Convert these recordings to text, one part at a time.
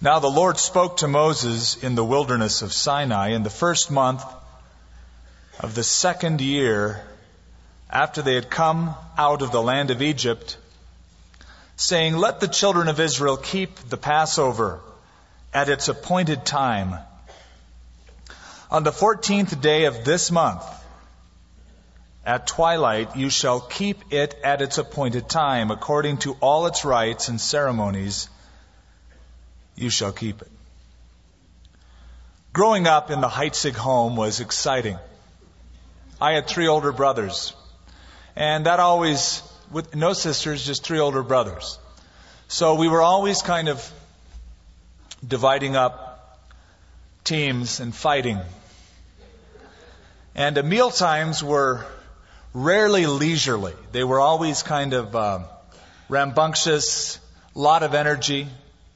Now the Lord spoke to Moses in the wilderness of Sinai in the first month of the second year after they had come out of the land of Egypt, saying, Let the children of Israel keep the Passover at its appointed time. On the 14th day of this month, at twilight, you shall keep it at its appointed time. According to all its rites and ceremonies, you shall keep it. Growing up in the Heitzig home was exciting. I had 3 older brothers. And that always, with no sisters, just 3 older brothers. So we were always kind of dividing up teams and fighting. And meal times were rarely leisurely. They were always kind of rambunctious, a lot of energy.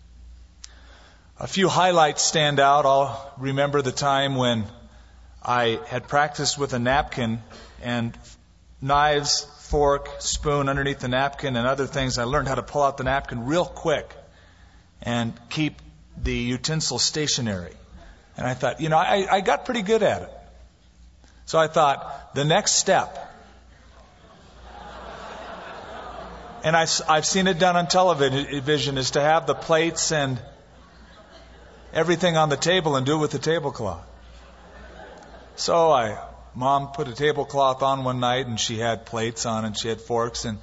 A few highlights stand out. I'll remember the time when I had practiced with a napkin and knives, fork, spoon underneath the napkin and other things. I learned how to pull out the napkin real quick and keep the utensil stationary. And I thought, I got pretty good at it. So I thought, the next step, and I've seen it done on television, is to have the plates and everything on the table and do it with the tablecloth. So Mom put a tablecloth on one night and she had plates on and she had forks, and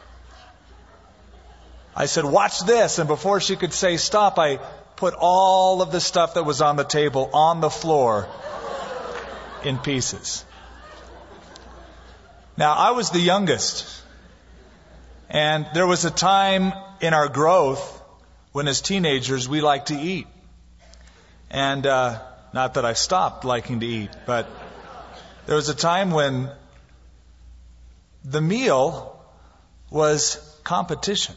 I said, watch this. And before she could say stop, I put all of the stuff that was on the table on the floor in pieces. Now, I was the youngest, and there was a time in our growth when as teenagers we liked to eat. And not that I stopped liking to eat, but there was a time when the meal was competition.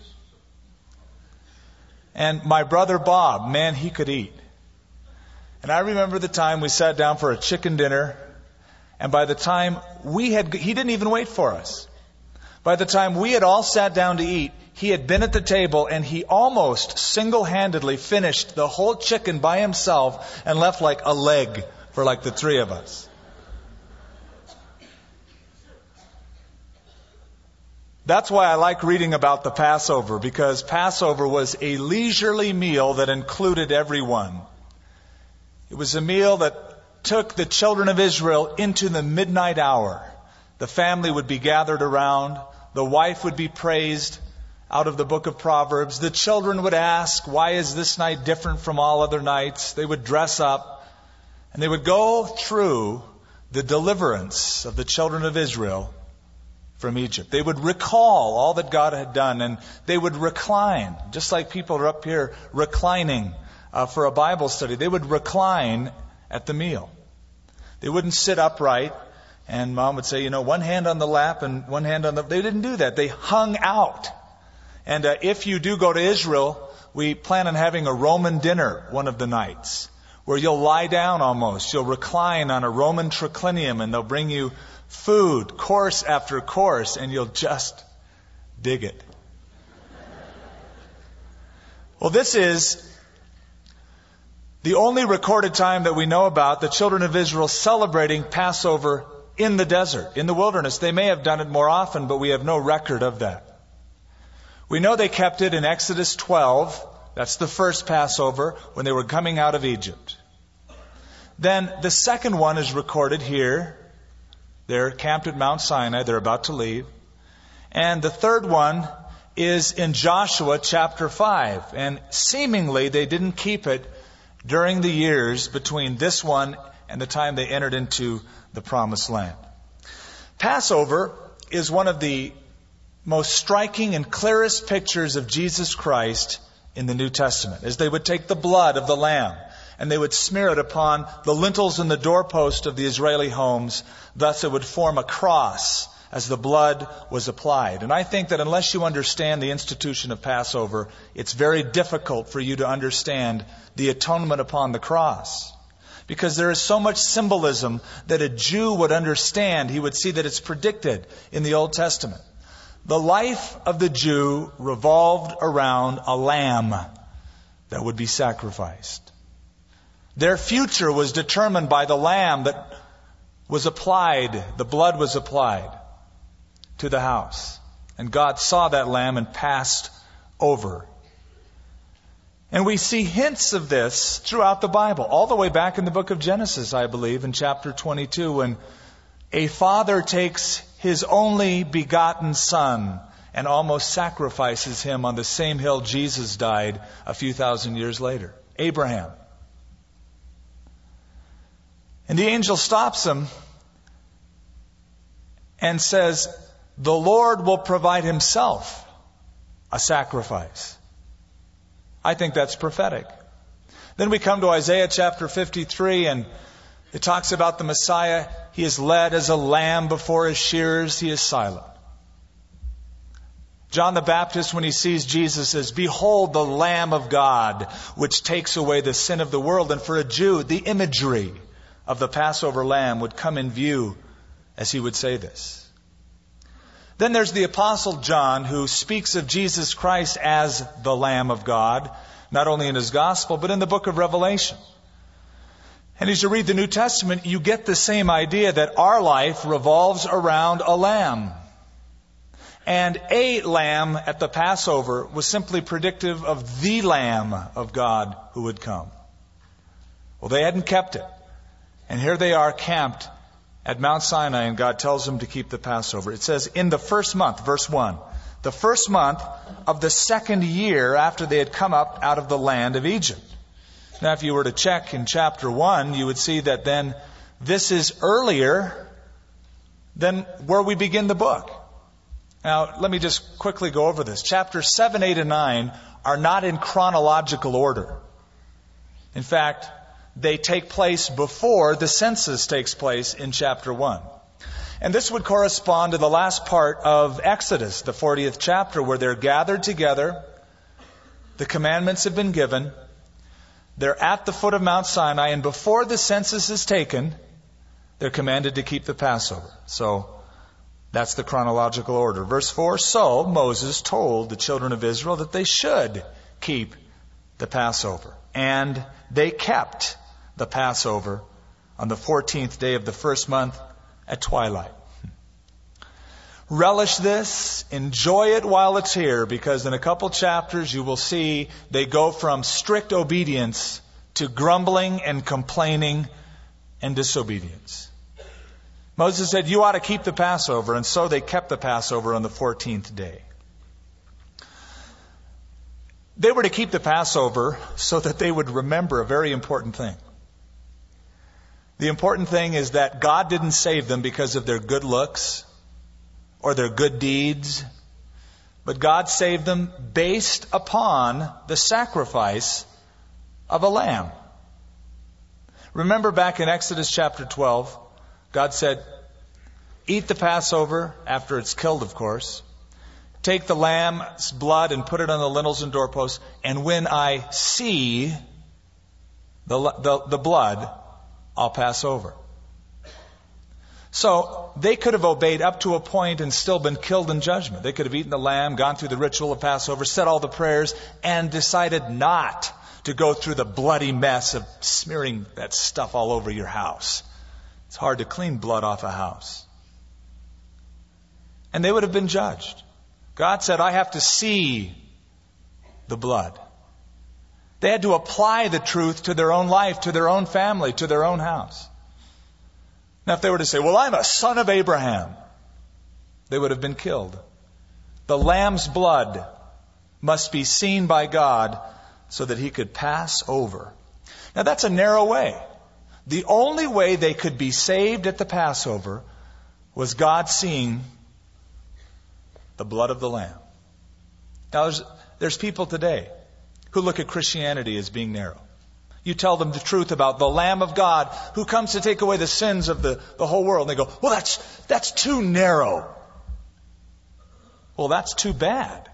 And my brother Bob, man, he could eat. And I remember the time we sat down for a chicken dinner, and by the time he didn't even wait for us. By the time we had all sat down to eat, he had been at the table and he almost single-handedly finished the whole chicken by himself and left like a leg for like the 3 of us. That's why I like reading about the Passover, because Passover was a leisurely meal that included everyone. It was a meal that took the children of Israel into the midnight hour. The family would be gathered around. The wife would be praised out of the book of Proverbs. The children would ask, why is this night different from all other nights? They would dress up and they would go through the deliverance of the children of Israel from Egypt. They would recall all that God had done, and they would recline, just like people are up here reclining for a Bible study. They would recline at the meal. They wouldn't sit upright, and Mom would say, one hand on the lap and one hand on the... They didn't do that. They hung out. And if you do go to Israel, we plan on having a Roman dinner one of the nights, where you'll lie down almost. You'll recline on a Roman triclinium, and they'll bring you food, course after course, and you'll just dig it. Well, this is the only recorded time that we know about the children of Israel celebrating Passover in the desert, in the wilderness. They may have done it more often, but we have no record of that. We know they kept it in Exodus 12. That's the first Passover, when they were coming out of Egypt. Then the second one is recorded here. They're camped at Mount Sinai. They're about to leave. And the third one is in Joshua chapter 5. And seemingly they didn't keep it during the years between this one and the time they entered into the Promised Land. Passover is one of the most striking and clearest pictures of Jesus Christ in the New Testament, as they would take the blood of the lamb and they would smear it upon the lintels and the doorpost of the Israeli homes. Thus it would form a cross as the blood was applied. And I think that unless you understand the institution of Passover, it's very difficult for you to understand the atonement upon the cross. Because there is so much symbolism that a Jew would understand. He would see that it's predicted in the Old Testament. The life of the Jew revolved around a lamb. that would be sacrificed. Their future was determined by the lamb that was applied, the blood was applied to the house. And God saw that lamb and passed over. And we see hints of this throughout the Bible, all the way back in the book of Genesis, I believe, in chapter 22, when a father takes his only begotten son and almost sacrifices him on the same hill Jesus died a few thousand years later. Abraham. And the angel stops him and says, the Lord will provide himself a sacrifice. I think that's prophetic. Then we come to Isaiah chapter 53, and it talks about the Messiah. He is led as a lamb before his shearers. He is silent. John the Baptist, when he sees Jesus, says, behold the Lamb of God, which takes away the sin of the world. And for a Jew, the imagery of the Passover lamb would come in view as he would say this. Then there's the Apostle John, who speaks of Jesus Christ as the Lamb of God, not only in his gospel, but in the book of Revelation. And as you read the New Testament, you get the same idea that our life revolves around a lamb. And a lamb at the Passover was simply predictive of the Lamb of God who would come. Well, they hadn't kept it. And here they are camped at Mount Sinai, and God tells them to keep the Passover. It says, in the first month, verse 1, the first month of the second year after they had come up out of the land of Egypt. Now, if you were to check in chapter 1, you would see that then this is earlier than where we begin the book. Now, let me just quickly go over this. Chapters 7, 8, and 9 are not in chronological order. In fact, they take place before the census takes place in chapter 1. And this would correspond to the last part of Exodus, the 40th chapter, where they're gathered together. The commandments have been given. They're at the foot of Mount Sinai, and before the census is taken, they're commanded to keep the Passover. So that's the chronological order. Verse 4, so Moses told the children of Israel that they should keep the Passover. And they kept the Passover on the 14th day of the first month at twilight. Relish this, enjoy it while it's here, because in a couple chapters you will see they go from strict obedience to grumbling and complaining and disobedience. Moses said, you ought to keep the Passover, and so they kept the Passover on the 14th day. They were to keep the Passover so that they would remember a very important thing. The important thing is that God didn't save them because of their good looks or their good deeds, but God saved them based upon the sacrifice of a lamb. Remember back in Exodus chapter 12, God said, eat the Passover after it's killed, of course. Take the lamb's blood and put it on the lintels and doorposts. And when I see the blood, I'll pass over. So they could have obeyed up to a point and still been killed in judgment. They could have eaten the lamb, gone through the ritual of Passover, said all the prayers, and decided not to go through the bloody mess of smearing that stuff all over your house. It's hard to clean blood off a house. And they would have been judged. God said, I have to see the blood. They had to apply the truth to their own life, to their own family, to their own house. Now, if they were to say, well, I'm a son of Abraham, they would have been killed. The lamb's blood must be seen by God so that he could pass over. Now, that's a narrow way. The only way they could be saved at the Passover was God seeing the blood of the lamb. Now, there's people today who look at Christianity as being narrow. You tell them the truth about the Lamb of God who comes to take away the sins of the whole world. And they go, well, that's too narrow. Well, that's too bad.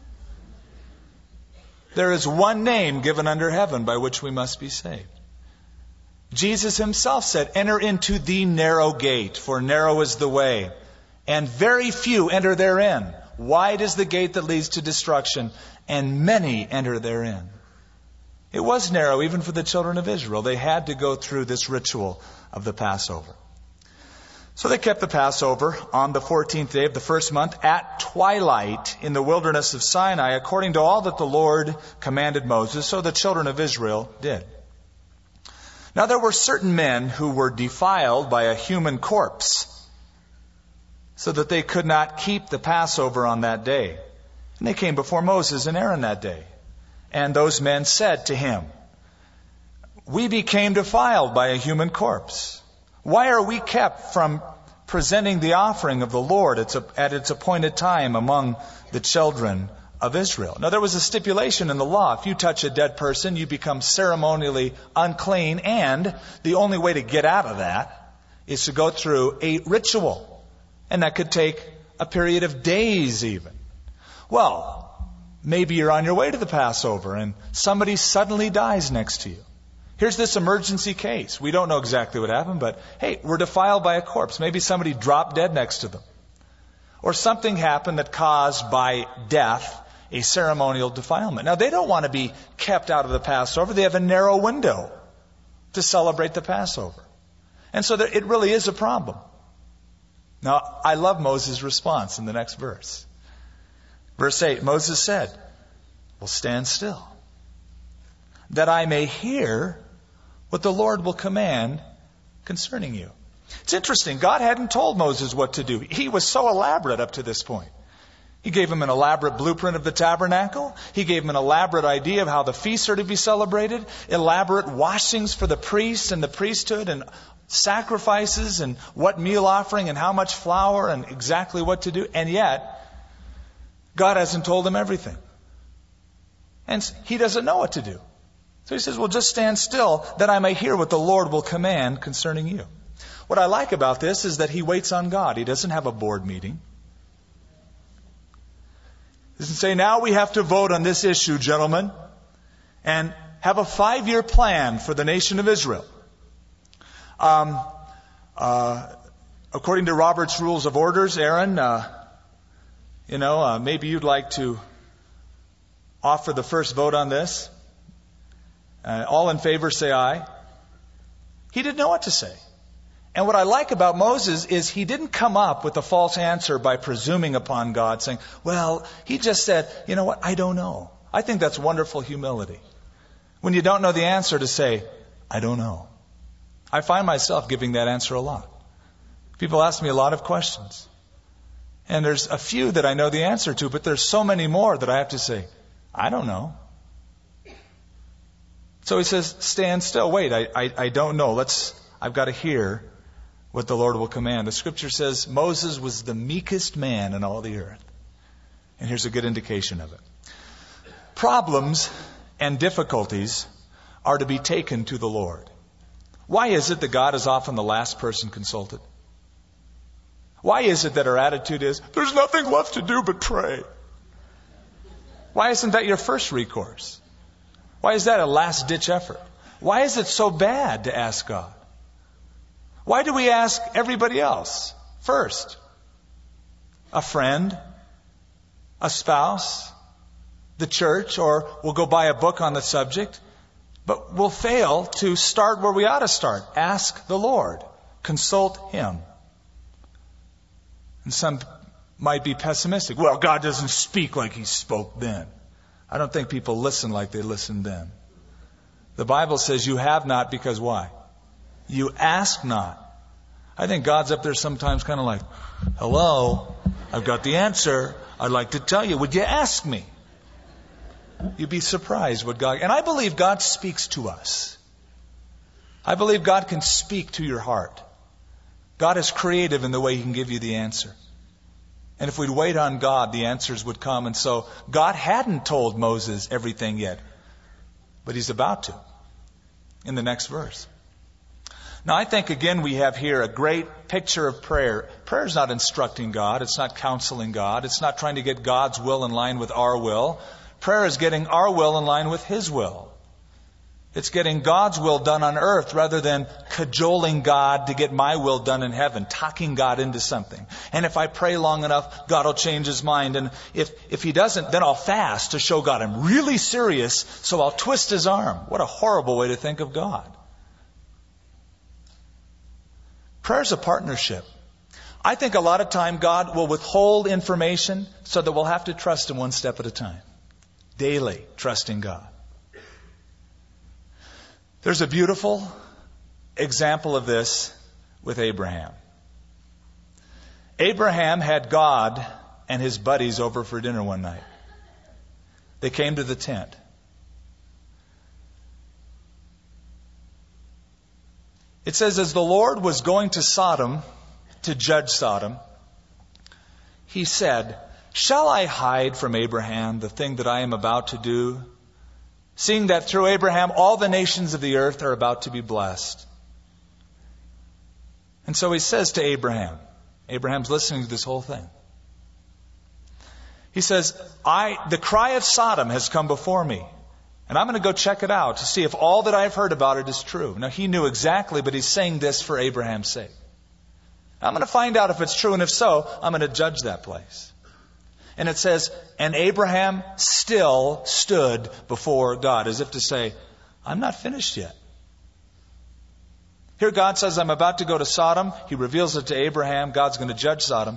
There is one name given under heaven by which we must be saved. Jesus himself said, enter into the narrow gate, for narrow is the way, and very few enter therein. Wide is the gate that leads to destruction, and many enter therein. It was narrow even for the children of Israel. They had to go through this ritual of the Passover. So they kept the Passover on the 14th day of the first month at twilight in the wilderness of Sinai, according to all that the Lord commanded Moses. So the children of Israel did. Now there were certain men who were defiled by a human corpse, so that they could not keep the Passover on that day. And they came before Moses and Aaron that day. And those men said to him, "We became defiled by a human corpse. Why are we kept from presenting the offering of the Lord at its appointed time among the children of Israel?" Now there was a stipulation in the law. If you touch a dead person, you become ceremonially unclean, and the only way to get out of that is to go through a ritual. And that could take a period of days even. Well, maybe you're on your way to the Passover and somebody suddenly dies next to you. Here's this emergency case. We don't know exactly what happened, but hey, we're defiled by a corpse. Maybe somebody dropped dead next to them. Or something happened that caused by death a ceremonial defilement. Now, they don't want to be kept out of the Passover. They have a narrow window to celebrate the Passover. And so it really is a problem. Now, I love Moses' response in the next verse. Verse 8, Moses said, "Well, stand still, that I may hear what the Lord will command concerning you." It's interesting. God hadn't told Moses what to do. He was so elaborate up to this point. He gave him an elaborate blueprint of the tabernacle. He gave him an elaborate idea of how the feasts are to be celebrated, elaborate washings for the priests and the priesthood, and sacrifices, and what meal offering, and how much flour, and exactly what to do. And yet, God hasn't told him everything. And he doesn't know what to do. So he says, "Well, just stand still, that I may hear what the Lord will command concerning you." What I like about this is that he waits on God. He doesn't have a board meeting. He doesn't say, "Now we have to vote on this issue, gentlemen, and have a 5-year plan for the nation of Israel. According to Robert's Rules of Orders, Aaron, maybe you'd like to offer the first vote on this. All in favor say aye." He didn't know what to say. And what I like about Moses is he didn't come up with a false answer by presuming upon God, saying, "Well, he just said, you know what, I don't know." I think that's wonderful humility. When you don't know the answer, to say, "I don't know." I find myself giving that answer a lot. People ask me a lot of questions. And there's a few that I know the answer to, but there's so many more that I have to say, "I don't know." So he says, "Stand still. Wait, I don't know. I've got to hear what the Lord will command." The scripture says Moses was the meekest man in all the earth. And here's a good indication of it. Problems and difficulties are to be taken to the Lord. Why is it that God is often the last person consulted? Why is it that our attitude is, "There's nothing left to do but pray"? Why isn't that your first recourse? Why is that a last-ditch effort? Why is it so bad to ask God? Why do we ask everybody else first? A friend, a spouse, the church, or we'll go buy a book on the subject. But we'll fail to start where we ought to start. Ask the Lord. Consult Him. And some might be pessimistic. "Well, God doesn't speak like He spoke then." I don't think people listen like they listened then. The Bible says you have not because why? You ask not. I think God's up there sometimes kind of like, "Hello, I've got the answer. I'd like to tell you. Would you ask me?" You'd be surprised what God... And I believe God speaks to us. I believe God can speak to your heart. God is creative in the way He can give you the answer. And if we'd wait on God, the answers would come. And so God hadn't told Moses everything yet, but He's about to in the next verse. Now, I think, again, we have here a great picture of prayer. Prayer is not instructing God. It's not counseling God. It's not trying to get God's will in line with our will. Prayer is getting our will in line with His will. It's getting God's will done on earth rather than cajoling God to get my will done in heaven, talking God into something. And if I pray long enough, God will change His mind. And if He doesn't, then I'll fast to show God I'm really serious, so I'll twist His arm. What a horrible way to think of God. Prayer's a partnership. I think a lot of time God will withhold information so that we'll have to trust Him one step at a time. Daily trusting God. There's a beautiful example of this with Abraham. Abraham had God and his buddies over for dinner one night. They came to the tent. It says, as the Lord was going to Sodom, to judge Sodom, He said, shall I hide from Abraham the thing that I am about to do? Seeing that through Abraham all the nations of the earth are about to be blessed. And so He says to Abraham, Abraham's listening to this whole thing. He says, the cry of Sodom has come before me. And I'm going to go check it out to see if all that I've heard about it is true. Now he knew exactly, but he's saying this for Abraham's sake. I'm going to find out if it's true, and if so, I'm going to judge that place. And it says, and Abraham still stood before God, as if to say, I'm not finished yet. Here God says, I'm about to go to Sodom. He reveals it to Abraham. God's going to judge Sodom.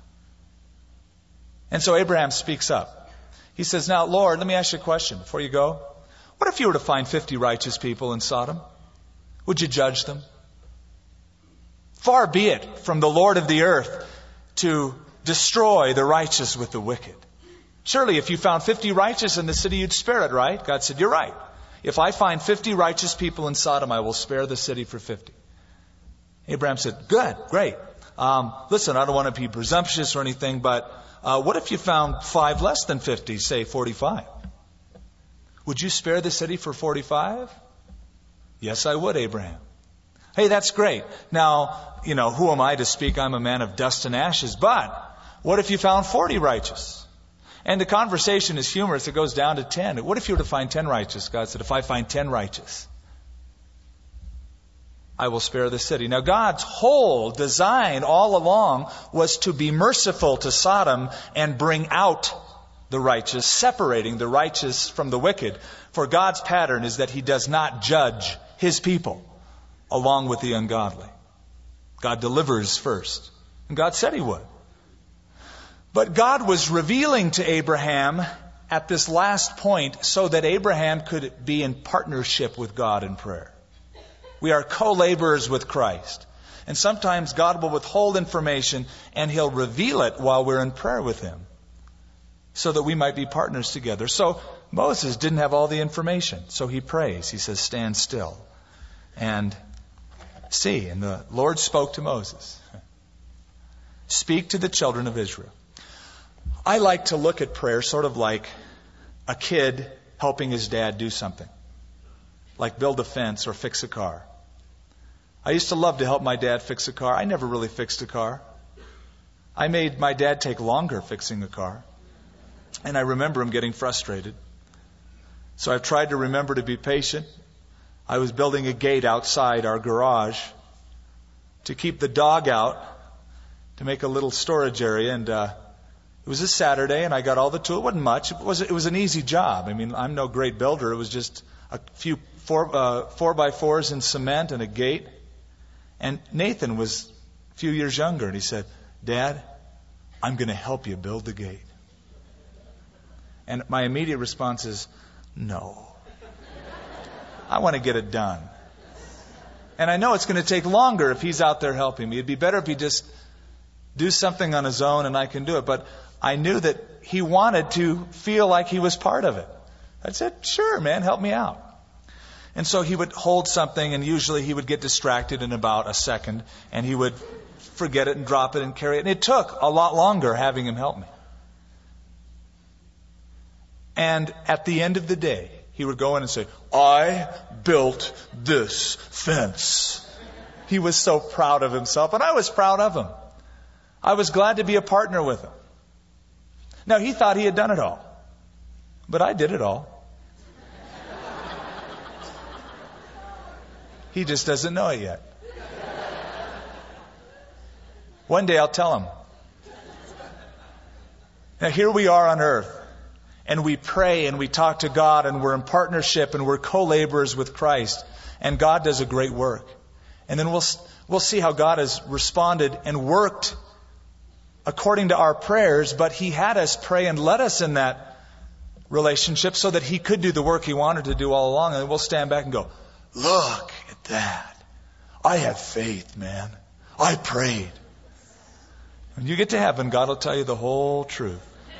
And so Abraham speaks up. He says, now, Lord, let me ask you a question before you go. What if you were to find 50 righteous people in Sodom? Would you judge them? Far be it from the Lord of the earth to destroy the righteous with the wicked. Surely if you found 50 righteous in the city, you'd spare it, right? God said, you're right. If I find 50 righteous people in Sodom, I will spare the city for 50. Abraham said, good, great. Listen, I don't want to be presumptuous or anything, but what if you found 5 less than 50, say 45? Would you spare the city for 45? Yes, I would, Abraham. Hey, that's great. Now, who am I to speak? I'm a man of dust and ashes. But what if you found 40 righteous? And the conversation is humorous. It goes down to 10. What if you were to find 10 righteous? God said, if I find 10 righteous, I will spare the city. Now, God's whole design all along was to be merciful to Sodom and bring out the righteous, separating the righteous from the wicked. For God's pattern is that He does not judge His people along with the ungodly. God delivers first. And God said He would. But God was revealing to Abraham at this last point so that Abraham could be in partnership with God in prayer. We are co-laborers with Christ. And sometimes God will withhold information and He'll reveal it while we're in prayer with Him, so that we might be partners together. So Moses didn't have all the information. So he prays. He says, stand still and see. And the Lord spoke to Moses. Speak to the children of Israel. I like to look at prayer sort of like a kid helping his dad do something. Like build a fence or fix a car. I used to love to help my dad fix a car. I never really fixed a car. I made my dad take longer fixing a car. And I remember him getting frustrated. So I've tried to remember to be patient. I was building a gate outside our garage to keep the dog out, to make a little storage area. And it was a Saturday, and I got all the tools. It wasn't much. It was an easy job. I mean, I'm no great builder. It was just a few 4x4s in cement and a gate. And Nathan was a few years younger, and he said, Dad, I'm going to help you build the gate. And my immediate response is, no. I want to get it done. And I know it's going to take longer if he's out there helping me. It'd be better if he just do something on his own and I can do it. But I knew that he wanted to feel like he was part of it. I said, sure, man, help me out. And so he would hold something, and usually he would get distracted in about a second, and he would forget it and drop it and carry it. And it took a lot longer having him help me. And at the end of the day, he would go in and say, I built this fence. He was so proud of himself, and I was proud of him. I was glad to be a partner with him. Now, he thought he had done it all, but I did it all. He just doesn't know it yet. One day I'll tell him. Now here we are on earth, and we pray and we talk to God, and we're in partnership and we're co-laborers with Christ, and God does a great work. And then we'll see how God has responded and worked according to our prayers, but He had us pray and led us in that relationship so that He could do the work He wanted to do all along, and we'll stand back and go, look at that. I have faith, man. I prayed. When you get to heaven, God will tell you the whole truth.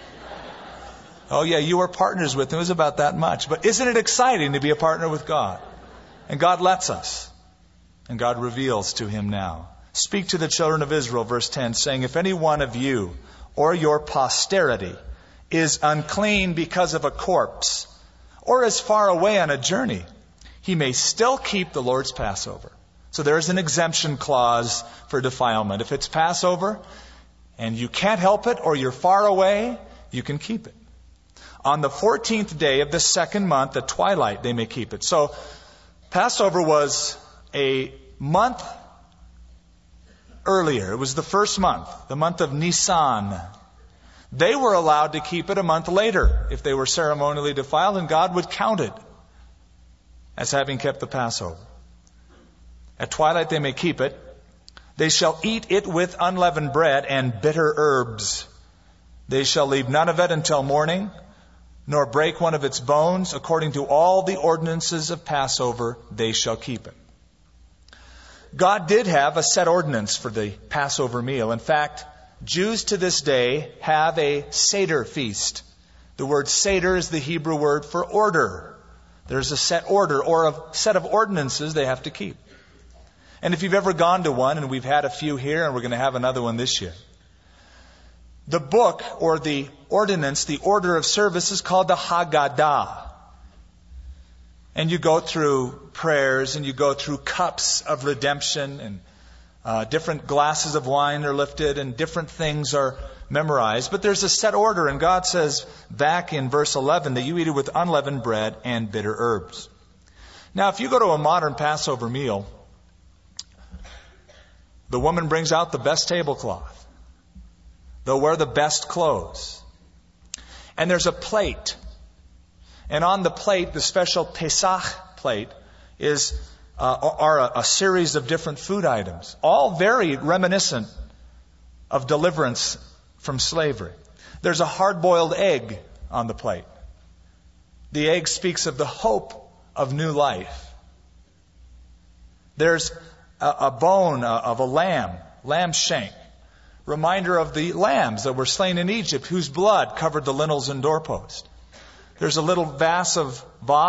Oh yeah, you were partners with Him. It was about that much. But isn't it exciting to be a partner with God? And God lets us. And God reveals to him now. Speak to the children of Israel, verse 10, saying, if any one of you or your posterity is unclean because of a corpse, or is far away on a journey, he may still keep the Lord's Passover. So there is an exemption clause for defilement. If it's Passover and you can't help it, or you're far away, you can keep it. On the 14th day of the second month, at twilight, they may keep it. So Passover was a month earlier. It was the first month, the month of Nisan. They were allowed to keep it a month later if they were ceremonially defiled, and God would count it as having kept the Passover. At twilight they may keep it. They shall eat it with unleavened bread and bitter herbs. They shall leave none of it until morning, nor break one of its bones. According to all the ordinances of Passover, they shall keep it. God did have a set ordinance for the Passover meal. In fact, Jews to this day have a Seder feast. The word Seder is the Hebrew word for order. There's a set order or a set of ordinances they have to keep. And if you've ever gone to one, and we've had a few here, and we're going to have another one this year, the book or the ordinance, the order of service, is called the Haggadah. And you go through prayers, and you go through cups of redemption, and different glasses of wine are lifted, and different things are memorized. But there's a set order, and God says back in verse 11 that you eat it with unleavened bread and bitter herbs. Now, if you go to a modern Passover meal, the woman brings out the best tablecloth. They'll wear the best clothes. And there's a plate. And on the plate, the special Pesach plate, are a series of different food items, all very reminiscent of deliverance from slavery. There's a hard-boiled egg on the plate. The egg speaks of the hope of new life. There's a bone of a lamb shank, reminder of the lambs that were slain in Egypt, whose blood covered the lintels and doorpost. There's a little vase of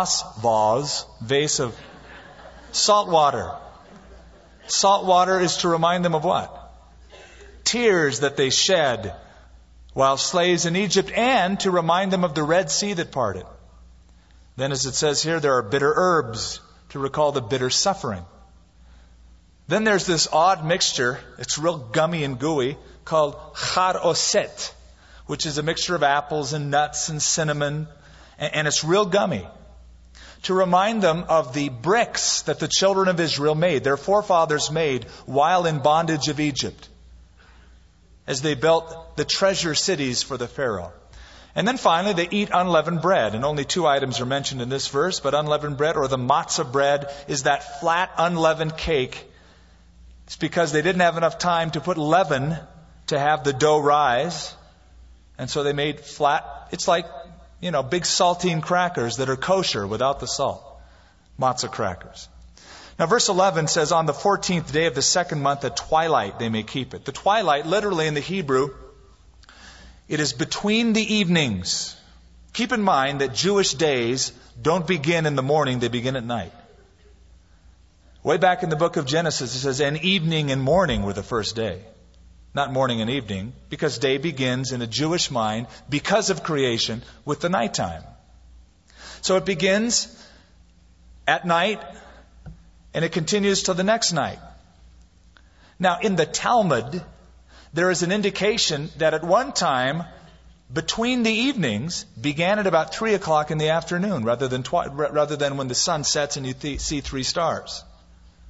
salt water. Salt water is to remind them of what? Tears that they shed while slaves in Egypt, and to remind them of the Red Sea that parted. Then, as it says here, there are bitter herbs to recall the bitter suffering. Then there's this odd mixture, it's real gummy and gooey, called char oset, which is a mixture of apples and nuts and cinnamon, and it's real gummy, to remind them of the bricks that the children of Israel made, their forefathers made, while in bondage of Egypt, as they built the treasure cities for the Pharaoh. And then finally, they eat unleavened bread. And only two items are mentioned in this verse, but unleavened bread, or the matzah bread, is that flat unleavened cake. It's because they didn't have enough time to put leaven to have the dough rise. And so they made flat, it's like, big saltine crackers that are kosher without the salt. Matzah crackers. Now verse 11 says, on the 14th day of the second month at twilight they may keep it. The twilight, literally in the Hebrew, it is between the evenings. Keep in mind that Jewish days don't begin in the morning, they begin at night. Way back in the book of Genesis, it says, and evening and morning were the first day. Not morning and evening, because day begins in a Jewish mind, because of creation, with the nighttime. So it begins at night, and it continues till the next night. Now, in the Talmud, there is an indication that at one time, between the evenings, began at about 3 o'clock in the afternoon, rather than when the sun sets and you see 3 stars.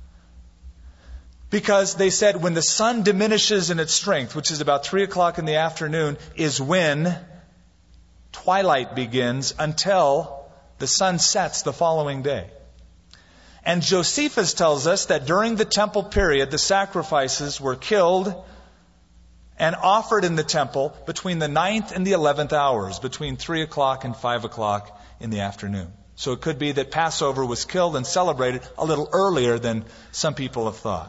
Because they said when the sun diminishes in its strength, which is about 3 o'clock in the afternoon, is when twilight begins until the sun sets the following day. And Josephus tells us that during the temple period, the sacrifices were killed and offered in the temple between the 9th and the 11th hours, between 3 o'clock and 5 o'clock in the afternoon. So it could be that Passover was killed and celebrated a little earlier than some people have thought.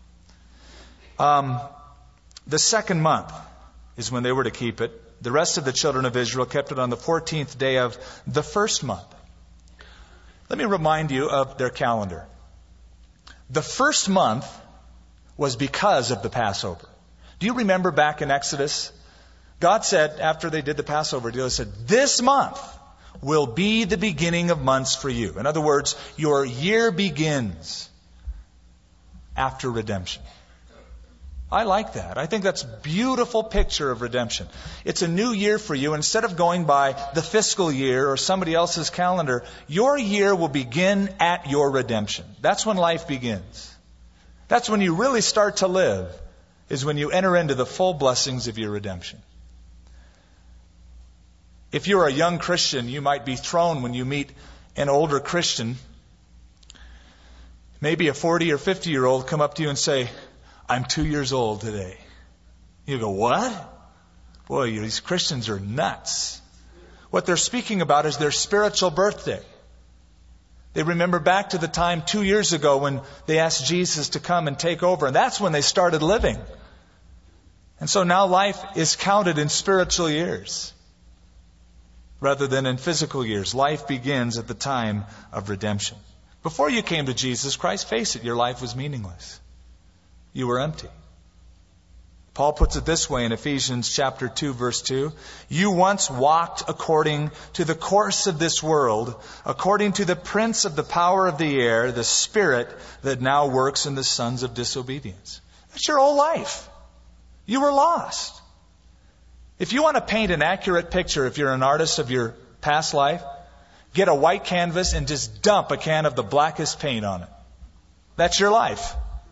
The second month is when they were to keep it. The rest of the children of Israel kept it on the 14th day of the first month. Let me remind you of their calendar. The first month was because of the Passover. Do you remember back in Exodus? God said, after they did the Passover deal, He said, this month will be the beginning of months for you. In other words, your year begins after redemption. I like that. I think that's a beautiful picture of redemption. It's a new year for you. Instead of going by the fiscal year or somebody else's calendar, your year will begin at your redemption. That's when life begins. That's when you really start to live, is when you enter into the full blessings of your redemption. If you're a young Christian, you might be thrown when you meet an older Christian. Maybe a 40 or 50-year-old come up to you and say, I'm 2 years old today. You go, what? Boy, these Christians are nuts. What they're speaking about is their spiritual birthday. They remember back to the time 2 years ago when they asked Jesus to come and take over, and that's when they started living. And so now life is counted in spiritual years rather than in physical years. Life begins at the time of redemption. Before you came to Jesus Christ, face it, your life was meaningless. You were empty. Paul puts it this way in Ephesians chapter 2, verse 2. You once walked according to the course of this world, according to the prince of the power of the air, the spirit that now works in the sons of disobedience. That's your whole life. You were lost. If you want to paint an accurate picture, if you're an artist of your past life, get a white canvas and just dump a can of the blackest paint on it. That's your life.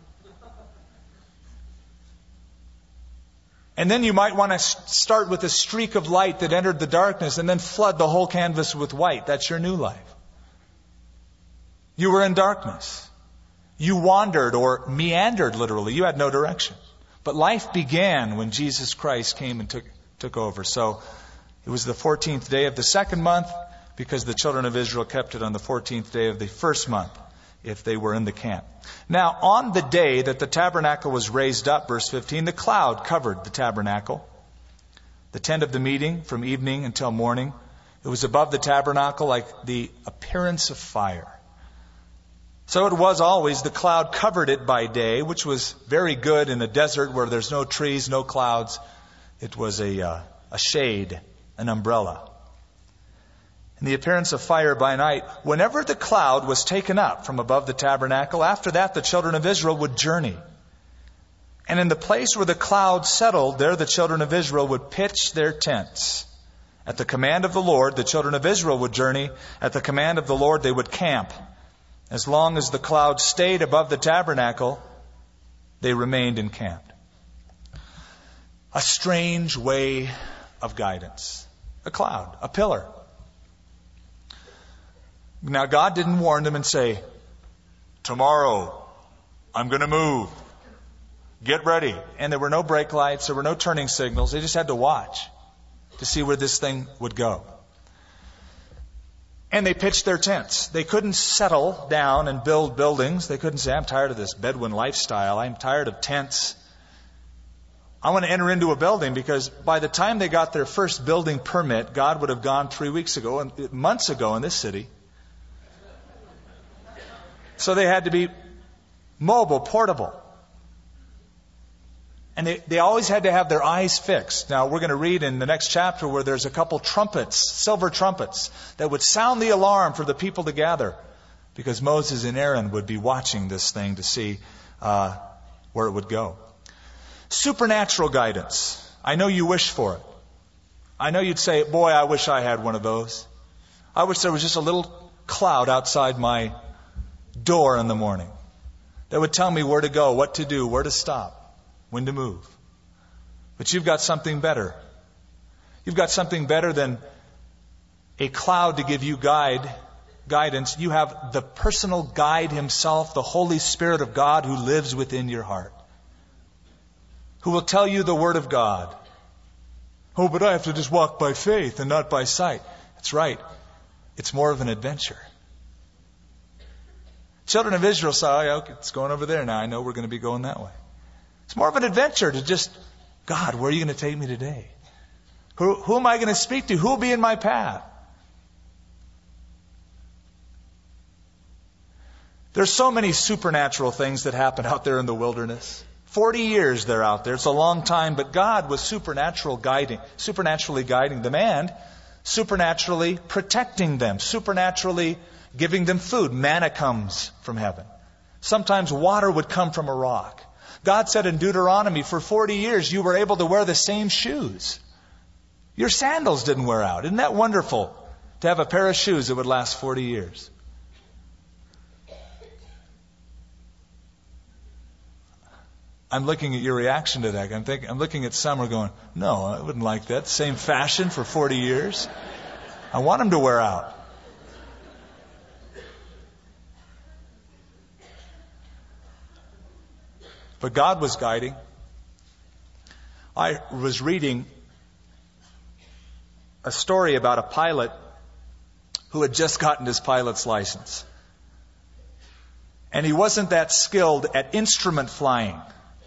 And then you might want to start with a streak of light that entered the darkness and then flood the whole canvas with white. That's your new life. You were in darkness. You wandered or meandered literally. You had no direction. But life began when Jesus Christ came and took over. So it was the 14th day of the second month because the children of Israel kept it on the 14th day of the first month if they were in the camp. Now, on the day that the tabernacle was raised up, verse 15, the cloud covered the tabernacle, the tent of the meeting from evening until morning. It was above the tabernacle like the appearance of fire. So it was always the cloud covered it by day, which was very good in a desert where there's no trees, no clouds. It was a shade, an umbrella. And the appearance of fire by night. Whenever the cloud was taken up from above the tabernacle, after that the children of Israel would journey. And in the place where the cloud settled, there the children of Israel would pitch their tents. At the command of the Lord, the children of Israel would journey. At the command of the Lord, they would camp. As long as the cloud stayed above the tabernacle, they remained encamped. A strange way of guidance. A cloud, a pillar. Now, God didn't warn them and say, tomorrow, I'm going to move. Get ready. And there were no brake lights. There were no turning signals. They just had to watch to see where this thing would go. And they pitched their tents. They couldn't settle down and build buildings. They couldn't say, I'm tired of this Bedouin lifestyle. I'm tired of tents. I want to enter into a building, because by the time they got their first building permit, God would have gone 3 weeks ago and months ago in this city. So they had to be mobile, portable. And they always had to have their eyes fixed. Now, we're going to read in the next chapter where there's a couple trumpets, silver trumpets, that would sound the alarm for the people to gather, because Moses and Aaron would be watching this thing to see where it would go. Supernatural guidance. I know you wish for it. I know you'd say, boy, I wish I had one of those. I wish there was just a little cloud outside my door in the morning that would tell me where to go, what to do, where to stop, when to move. But you've got something better. You've got something better than a cloud to give you guidance. You have the personal guide himself, the Holy Spirit of God who lives within your heart, who will tell you the Word of God. Oh, but I have to just walk by faith and not by sight. That's right. It's more of an adventure. Children of Israel saw, oh, okay, it's going over there now. I know we're going to be going that way. It's more of an adventure to just, God, where are you going to take me today? Who am I going to speak to? Who will be in my path? There's so many supernatural things that happen out there in the wilderness. 40 years they're out there. It's a long time, but God was supernaturally guiding them and supernaturally protecting them, supernaturally giving them food. Manna comes from heaven. Sometimes water would come from a rock. God said in Deuteronomy, for 40 years you were able to wear the same shoes. Your sandals didn't wear out. Isn't that wonderful to have a pair of shoes that would last 40 years? I'm looking at your reaction to that. I'm looking at some who are going, no, I wouldn't like that. Same fashion for 40 years. I want them to wear out. But God was guiding. I was reading a story about a pilot who had just gotten his pilot's license. And he wasn't that skilled at instrument flying.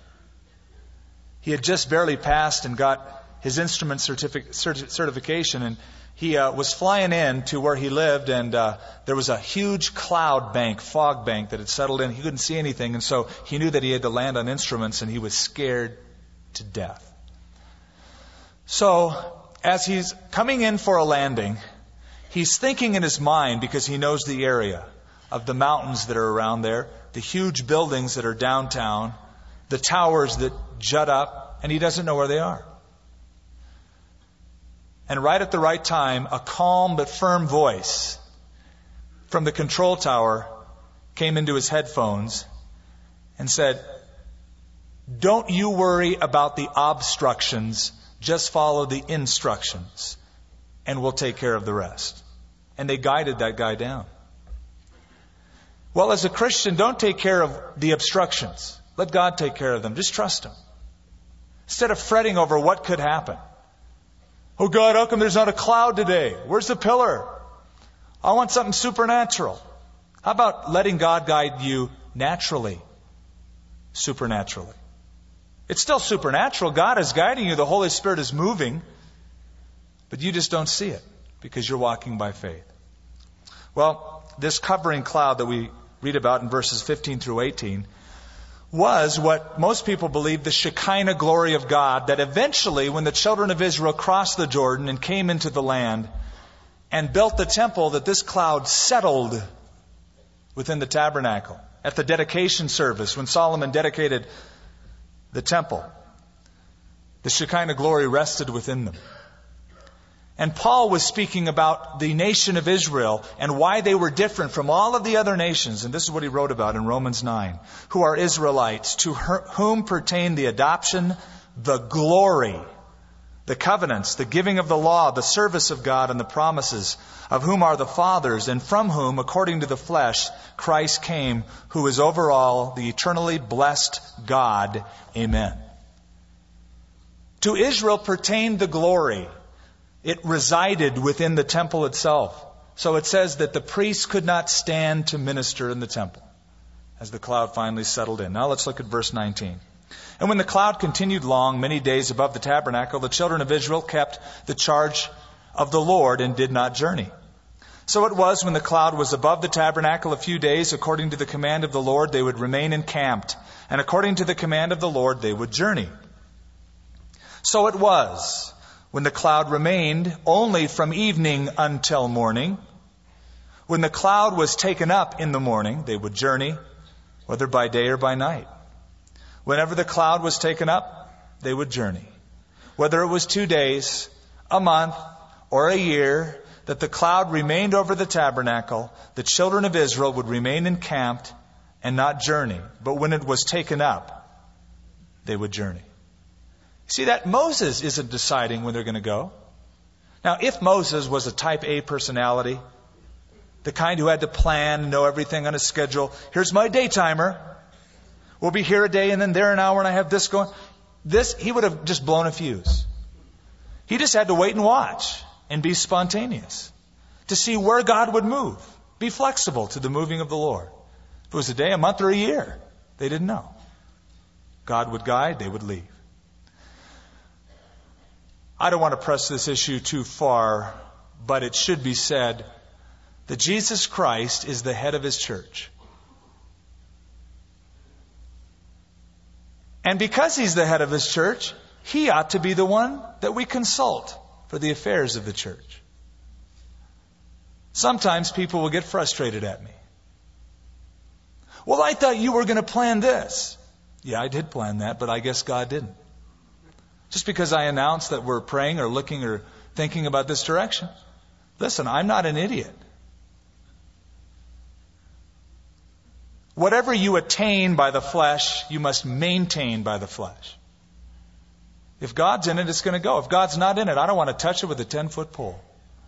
He had just barely passed and got his instrument certification, and he was flying in to where he lived, and there was a huge fog bank that had settled in. He couldn't see anything, and so he knew that he had to land on instruments, and he was scared to death. So, as he's coming in for a landing, he's thinking in his mind, because he knows the area of the mountains that are around there, the huge buildings that are downtown, the towers that jut up, and he doesn't know where they are. And right at the right time, a calm but firm voice from the control tower came into his headphones and said, don't you worry about the obstructions, just follow the instructions, and we'll take care of the rest. And they guided that guy down. Well, as a Christian, don't take care of the obstructions. Let God take care of them. Just trust Him. Instead of fretting over what could happen. Oh God, how come there's not a cloud today? Where's the pillar? I want something supernatural. How about letting God guide you naturally, supernaturally? It's still supernatural. God is guiding you. The Holy Spirit is moving. But you just don't see it because you're walking by faith. Well, this covering cloud that we read about in verses 15 through 18 was what most people believe the Shekinah glory of God, that eventually when the children of Israel crossed the Jordan and came into the land and built the temple, that this cloud settled within the tabernacle. At the dedication service, when Solomon dedicated the temple, the Shekinah glory rested within them. And Paul was speaking about the nation of Israel and why they were different from all of the other nations. And this is what he wrote about in Romans 9. Who are Israelites, to whom pertain the adoption, the glory, the covenants, the giving of the law, the service of God, and the promises, of whom are the fathers, and from whom, according to the flesh, Christ came, who is over all, the eternally blessed God. Amen. To Israel pertained the glory. It resided within the temple itself. So it says that the priests could not stand to minister in the temple as the cloud finally settled in. Now let's look at verse 19. And when the cloud continued long, many days above the tabernacle, the children of Israel kept the charge of the Lord and did not journey. So it was when the cloud was above the tabernacle a few days, according to the command of the Lord, they would remain encamped. And according to the command of the Lord, they would journey. So it was when the cloud remained only from evening until morning. When the cloud was taken up in the morning, they would journey, whether by day or by night. Whenever the cloud was taken up, they would journey. Whether it was 2 days, a month, or a year, that the cloud remained over the tabernacle, the children of Israel would remain encamped and not journey. But when it was taken up, they would journey. See that? Moses isn't deciding when they're going to go. Now, if Moses was a type A personality, the kind who had to plan and know everything on his schedule, here's my day timer. We'll be here a day and then there an hour and I have this going. He would have just blown a fuse. He just had to wait and watch and be spontaneous to see where God would move. Be flexible to the moving of the Lord. If it was a day, a month, or a year, they didn't know. God would guide, they would leave. I don't want to press this issue too far, but it should be said that Jesus Christ is the head of His church. And because He's the head of His church, He ought to be the one that we consult for the affairs of the church. Sometimes people will get frustrated at me. Well, I thought you were going to plan this. Yeah, I did plan that, but I guess God didn't. Just because I announced that we're praying or looking or thinking about this direction. Listen, I'm not an idiot. Whatever you attain by the flesh, you must maintain by the flesh. If God's in it, it's going to go. If God's not in it, I don't want to touch it with a 10-foot pole.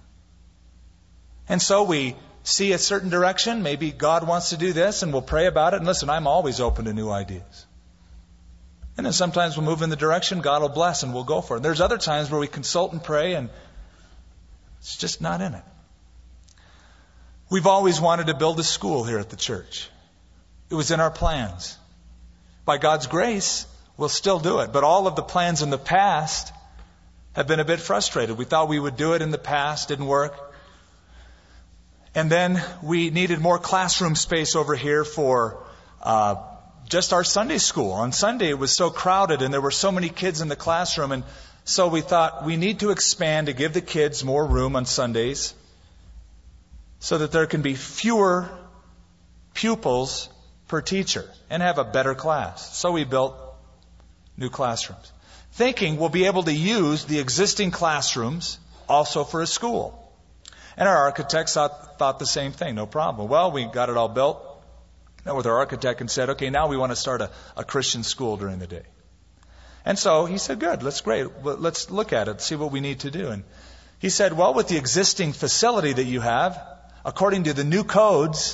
And so we see a certain direction. Maybe God wants to do this, and we'll pray about it. And listen, I'm always open to new ideas. And then sometimes we'll move in the direction God will bless, and we'll go for it. And there's other times where we consult and pray, and it's just not in it. We've always wanted to build a school here at the church. It was in our plans. By God's grace, we'll still do it. But all of the plans in the past have been a bit frustrated. We thought we would do it in the past, didn't work. And then we needed more classroom space over here for just our Sunday school. On Sunday, it was so crowded and there were so many kids in the classroom. And so we thought we need to expand to give the kids more room on Sundays so that there can be fewer pupils per teacher and have a better class. So we built new classrooms, thinking we'll be able to use the existing classrooms also for a school. And our architects thought the same thing, no problem. Well, we got it all built with our architect and said, okay, now we want to start a Christian school during the day. And so he said, good, that's great. Let's look at it, see what we need to do. And he said, well, with the existing facility that you have, according to the new codes,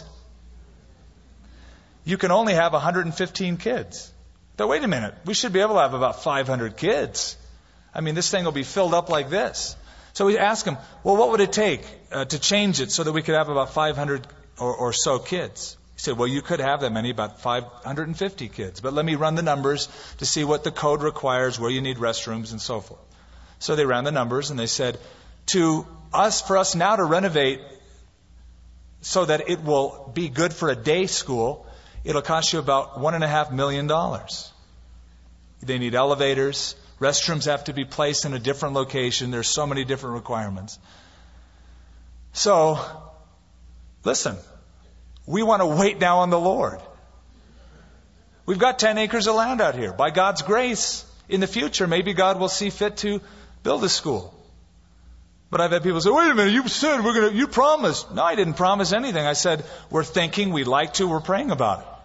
you can only have 115 kids. But wait a minute, we should be able to have about 500 kids. I mean, this thing will be filled up like this. So we asked him, well, what would it take to change it so that we could have about 500 or so kids? He said, well, you could have that many, about 550 kids. But let me run the numbers to see what the code requires, where you need restrooms and so forth. So they ran the numbers and they said, for us now to renovate so that it will be good for a day school, it'll cost you about $1.5 million. They need elevators. Restrooms have to be placed in a different location. There's so many different requirements. So, listen, we want to wait now on the Lord. We've got 10 acres of land out here. By God's grace, in the future, maybe God will see fit to build a school. But I've had people say, wait a minute, you said you promised. No, I didn't promise anything. I said, we're thinking, we'd like to, we're praying about it.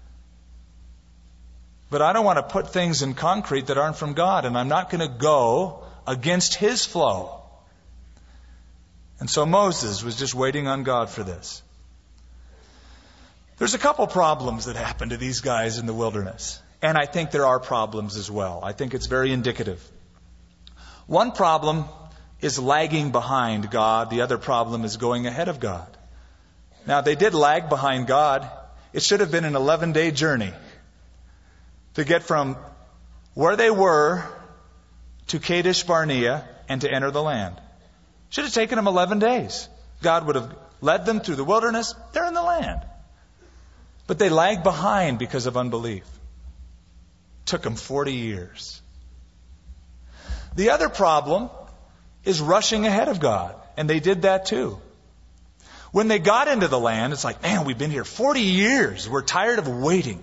But I don't want to put things in concrete that aren't from God, and I'm not going to go against His flow. And so Moses was just waiting on God for this. There's a couple problems that happen to these guys in the wilderness. And I think there are problems as well. I think it's very indicative. One problem is lagging behind God. The other problem is going ahead of God. Now, they did lag behind God. It should have been an 11-day journey to get from where they were to Kadesh Barnea and to enter the land. Should have taken them 11 days. God would have led them through the wilderness. They're in the land. But they lagged behind because of unbelief. Took them 40 years. The other problem is rushing ahead of God. And they did that too. When they got into the land, it's like, man, we've been here 40 years. We're tired of waiting.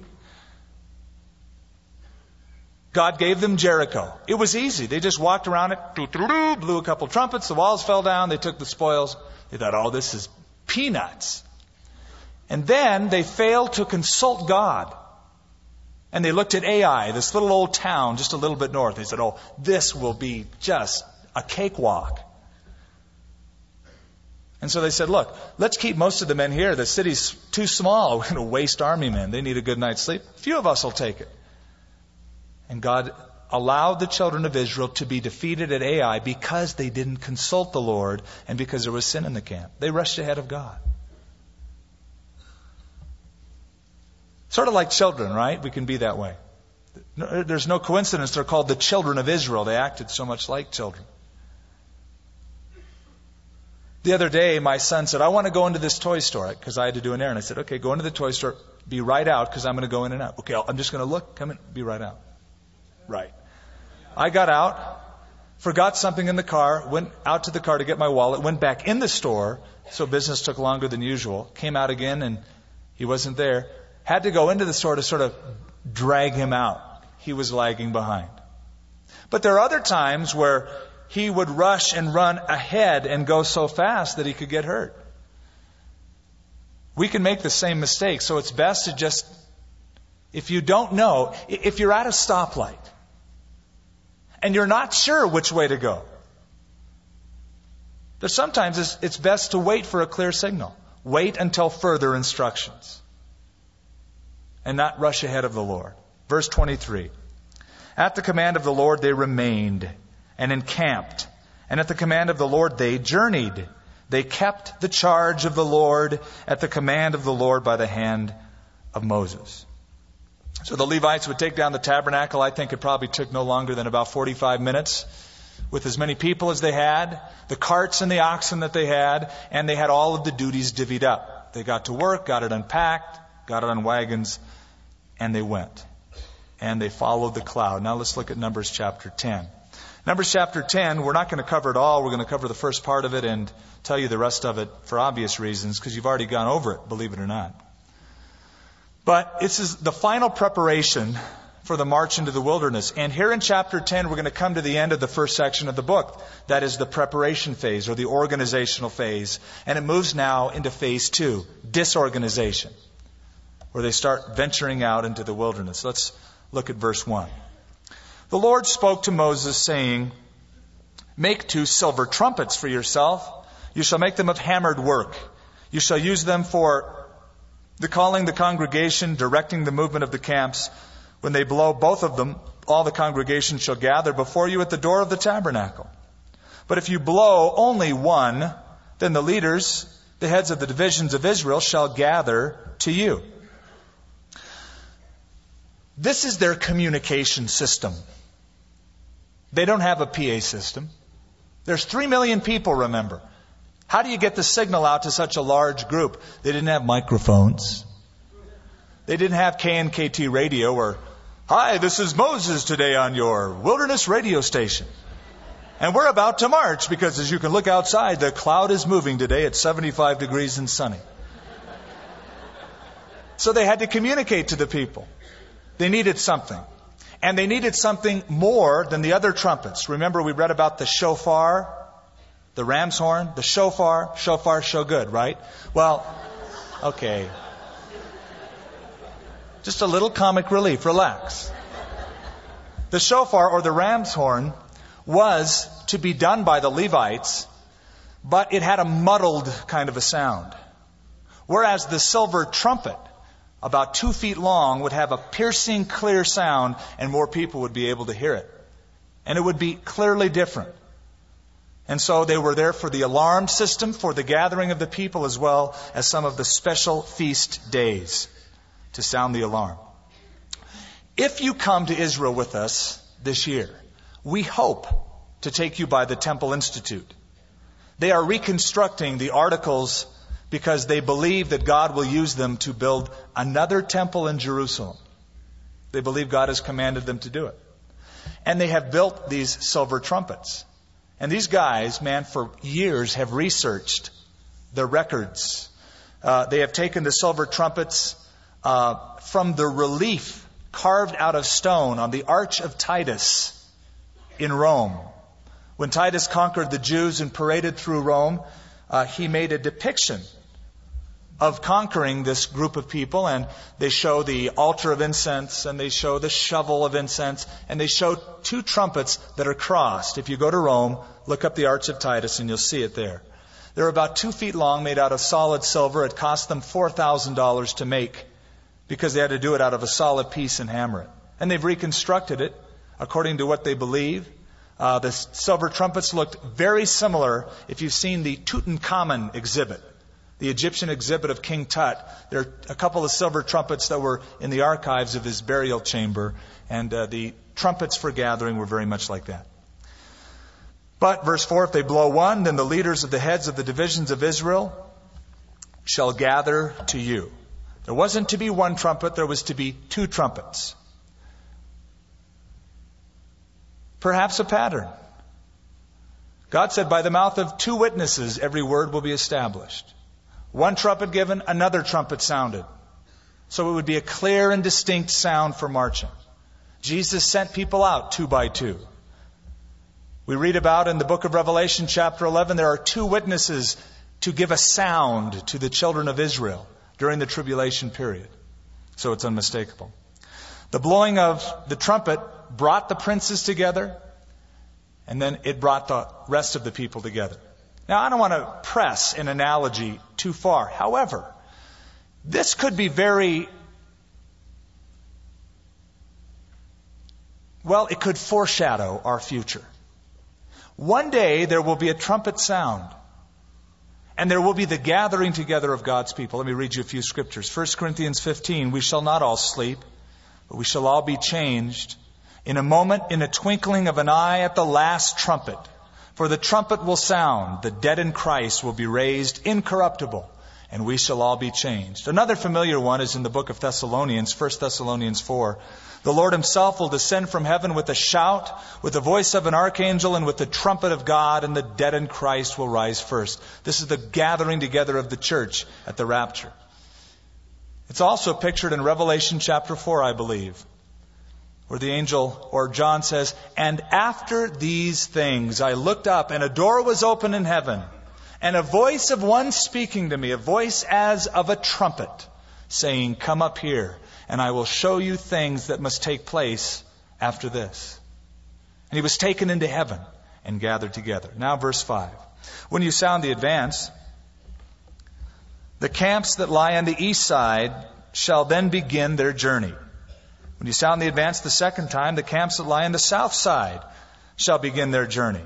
God gave them Jericho. It was easy. They just walked around it, blew a couple trumpets, the walls fell down, they took the spoils. They thought, oh, this is peanuts. And then they failed to consult God. And they looked at Ai, this little old town just a little bit north. They said, oh, this will be just a cakewalk. And so they said, look, let's keep most of the men here. The city's too small. We're going to waste army men. They need a good night's sleep. A few of us will take it. And God allowed the children of Israel to be defeated at Ai because they didn't consult the Lord and because there was sin in the camp. They rushed ahead of God. Sort of like children, right? We can be that way. There's no coincidence they're called the children of Israel. They acted so much like children. The other day, my son said, I want to go into this toy store because I had to do an errand. I said, okay, go into the toy store, be right out because I'm going to go in and out. Okay, I'm just going to look, come in, be right out. Right. I got out, forgot something in the car, went out to the car to get my wallet, went back in the store, so business took longer than usual, came out again and he wasn't there. Had to go into the store to sort of drag him out. He was lagging behind. But there are other times where he would rush and run ahead and go so fast that he could get hurt. We can make the same mistake, so it's best to just, if you don't know, if you're at a stoplight and you're not sure which way to go, there's sometimes it's best to wait for a clear signal. Wait until further instructions and not rush ahead of the Lord. Verse 23. At the command of the Lord they remained and encamped, and at the command of the Lord they journeyed. They kept the charge of the Lord at the command of the Lord by the hand of Moses. So the Levites would take down the tabernacle. I think it probably took no longer than about 45 minutes with as many people as they had, the carts and the oxen that they had, and they had all of the duties divvied up. They got to work, got it unpacked, got it on wagons, and they went. And they followed the cloud. Now let's look at Numbers chapter 10. Numbers chapter 10, we're not going to cover it all. We're going to cover the first part of it and tell you the rest of it for obvious reasons, because you've already gone over it, believe it or not. But this is the final preparation for the march into the wilderness. And here in chapter 10, we're going to come to the end of the first section of the book. That is the preparation phase or the organizational phase. And it moves now into phase 2, disorganization, where they start venturing out into the wilderness. Let's look at verse 1. The Lord spoke to Moses, saying, Make 2 silver trumpets for yourself. You shall make them of hammered work. You shall use them for the calling the congregation, directing the movement of the camps. When they blow both of them, all the congregation shall gather before you at the door of the tabernacle. But if you blow only one, then the leaders, the heads of the divisions of Israel, shall gather to you. This is their communication system. They don't have a PA system. There's 3 million people, remember. How do you get the signal out to such a large group? They didn't have microphones. They didn't have KNKT radio or, Hi, this is Moses today on your wilderness radio station. And we're about to march because as you can look outside, the cloud is moving today at 75 degrees and sunny. So they had to communicate to the people. They needed something. And they needed something more than the other trumpets. Remember, we read about the shofar, the ram's horn, the shofar. Shofar, show good, right? Well, okay. Just a little comic relief. Relax. The shofar, or the ram's horn, was to be done by the Levites, but it had a muddled kind of a sound. Whereas the silver trumpet, about 2 feet long, would have a piercing, clear sound, and more people would be able to hear it. And it would be clearly different. And so they were there for the alarm system, for the gathering of the people, as well as some of the special feast days to sound the alarm. If you come to Israel with us this year, we hope to take you by the Temple Institute. They are reconstructing the articles because they believe that God will use them to build another temple in Jerusalem. They believe God has commanded them to do it. And they have built these silver trumpets. And these guys, man, for years have researched the records. They have taken the silver trumpets from the relief carved out of stone on the Arch of Titus in Rome. When Titus conquered the Jews and paraded through Rome, he made a depiction of conquering this group of people, and they show the altar of incense, and they show the shovel of incense, and they show two trumpets that are crossed. If you go to Rome, look up the Arch of Titus, and you'll see it there. They're about 2 feet long, made out of solid silver. It cost them $4,000 to make because they had to do it out of a solid piece and hammer it. And they've reconstructed it according to what they believe. The silver trumpets looked very similar if you've seen the Tutankhamun exhibit, the Egyptian exhibit of King Tut. There are a couple of silver trumpets that were in the archives of his burial chamber, and the trumpets for gathering were very much like that. But, verse 4, if they blow one, then the leaders of the heads of the divisions of Israel shall gather to you. There wasn't to be one trumpet, there was to be 2 trumpets. Perhaps a pattern. God said, by the mouth of 2 witnesses, every word will be established. One trumpet given, another trumpet sounded. So it would be a clear and distinct sound for marching. Jesus sent people out 2 by 2. We read about in the book of Revelation chapter 11, there are 2 witnesses to give a sound to the children of Israel during the tribulation period. So it's unmistakable. The blowing of the trumpet brought the princes together, and then it brought the rest of the people together. Now, I don't want to press an analogy too far. However, this could be it could foreshadow our future. One day there will be a trumpet sound, and there will be the gathering together of God's people. Let me read you a few scriptures. 1 Corinthians 15, we shall not all sleep, but we shall all be changed in a moment, in a twinkling of an eye, at the last trumpet. For the trumpet will sound, the dead in Christ will be raised incorruptible, and we shall all be changed. Another familiar one is in the book of Thessalonians, 1 Thessalonians 4. The Lord himself will descend from heaven with a shout, with the voice of an archangel, and with the trumpet of God, and the dead in Christ will rise first. This is the gathering together of the church at the rapture. It's also pictured in Revelation chapter 4, I believe, where the angel, or John says, and after these things I looked up, and a door was opened in heaven, and a voice of one speaking to me, a voice as of a trumpet, saying, come up here, and I will show you things that must take place after this. And he was taken into heaven and gathered together. Now verse 5. When you sound the advance, the camps that lie on the east side shall then begin their journey. When you sound the advance the second time, the camps that lie on the south side shall begin their journey.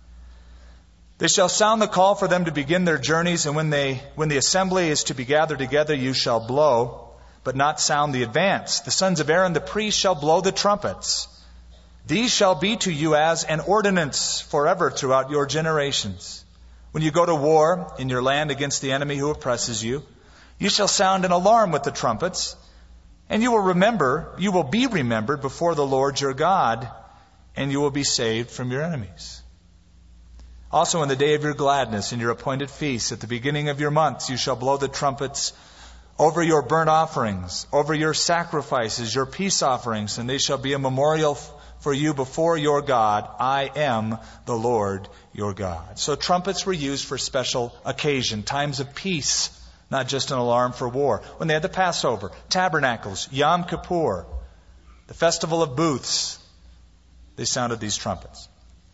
They shall sound the call for them to begin their journeys, and when the assembly is to be gathered together, you shall blow, but not sound the advance. The sons of Aaron the priest shall blow the trumpets. These shall be to you as an ordinance forever throughout your generations. When you go to war in your land against the enemy who oppresses you, you shall sound an alarm with the trumpets, and you will be remembered before the Lord your God, and you will be saved from your enemies. Also in the day of your gladness, in your appointed feasts, at the beginning of your months, you shall blow the trumpets over your burnt offerings, over your sacrifices, your peace offerings, and they shall be a memorial for you before your God. I am the Lord your God. So trumpets were used for special occasion, times of peace, not just an alarm for war. When they had the Passover, Tabernacles, Yom Kippur, the Festival of Booths, they sounded these trumpets.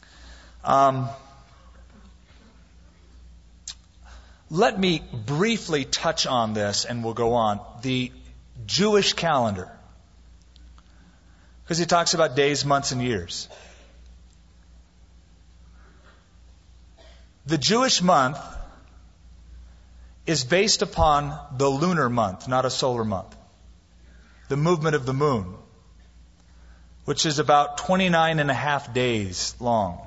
Let me briefly touch on this and we'll go on. The Jewish calendar. Because he talks about days, months, and years. The Jewish month is based upon the lunar month, not a solar month. The movement of the moon, which is about 29 and a half days long.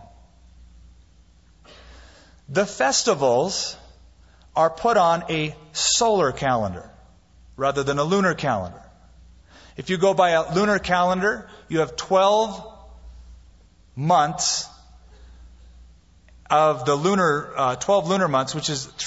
The festivals are put on a solar calendar rather than a lunar calendar. If you go by a lunar calendar, you have 12 months of the 12 lunar months, which is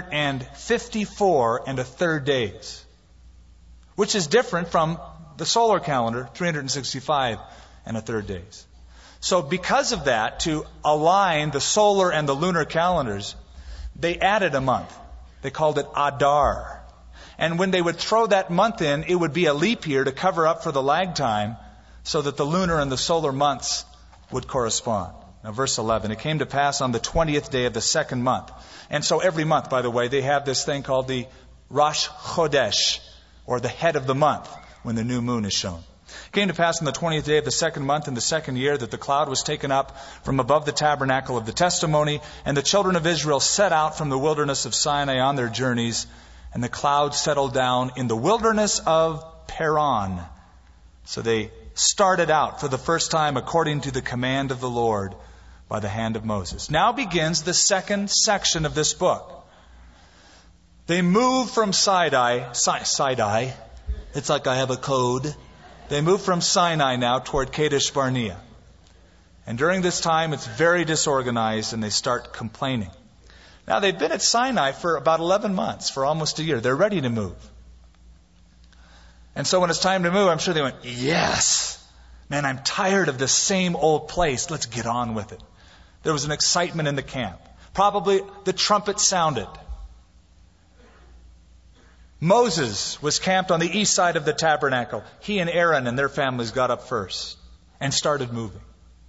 354 and a third days, which is different from the solar calendar, 365 and a third days. So because of that, to align the solar and the lunar calendars, they added a month. They called it Adar. And when they would throw that month in, it would be a leap year to cover up for the lag time so that the lunar and the solar months would correspond. Now, verse 11, it came to pass on the 20th day of the second month. And so every month, by the way, they have this thing called the Rosh Chodesh, or the head of the month, when the new moon is shown. It came to pass on the 20th day of the second month in the second year that the cloud was taken up from above the tabernacle of the testimony, and the children of Israel set out from the wilderness of Sinai on their journeys, and the cloud settled down in the wilderness of Paran. So they started out for the first time according to the command of the Lord by the hand of Moses. Now begins the second section of this book. They move from Sinai. It's like I have a code. They move from Sinai now toward Kadesh Barnea. And during this time, it's very disorganized, and they start complaining. Now, they've been at Sinai for about 11 months, for almost a year. They're ready to move. And so when it's time to move, I'm sure they went, yes! Man, I'm tired of the same old place. Let's get on with it. There was an excitement in the camp. Probably the trumpet sounded. Moses was camped on the east side of the tabernacle. He and Aaron and their families got up first and started moving.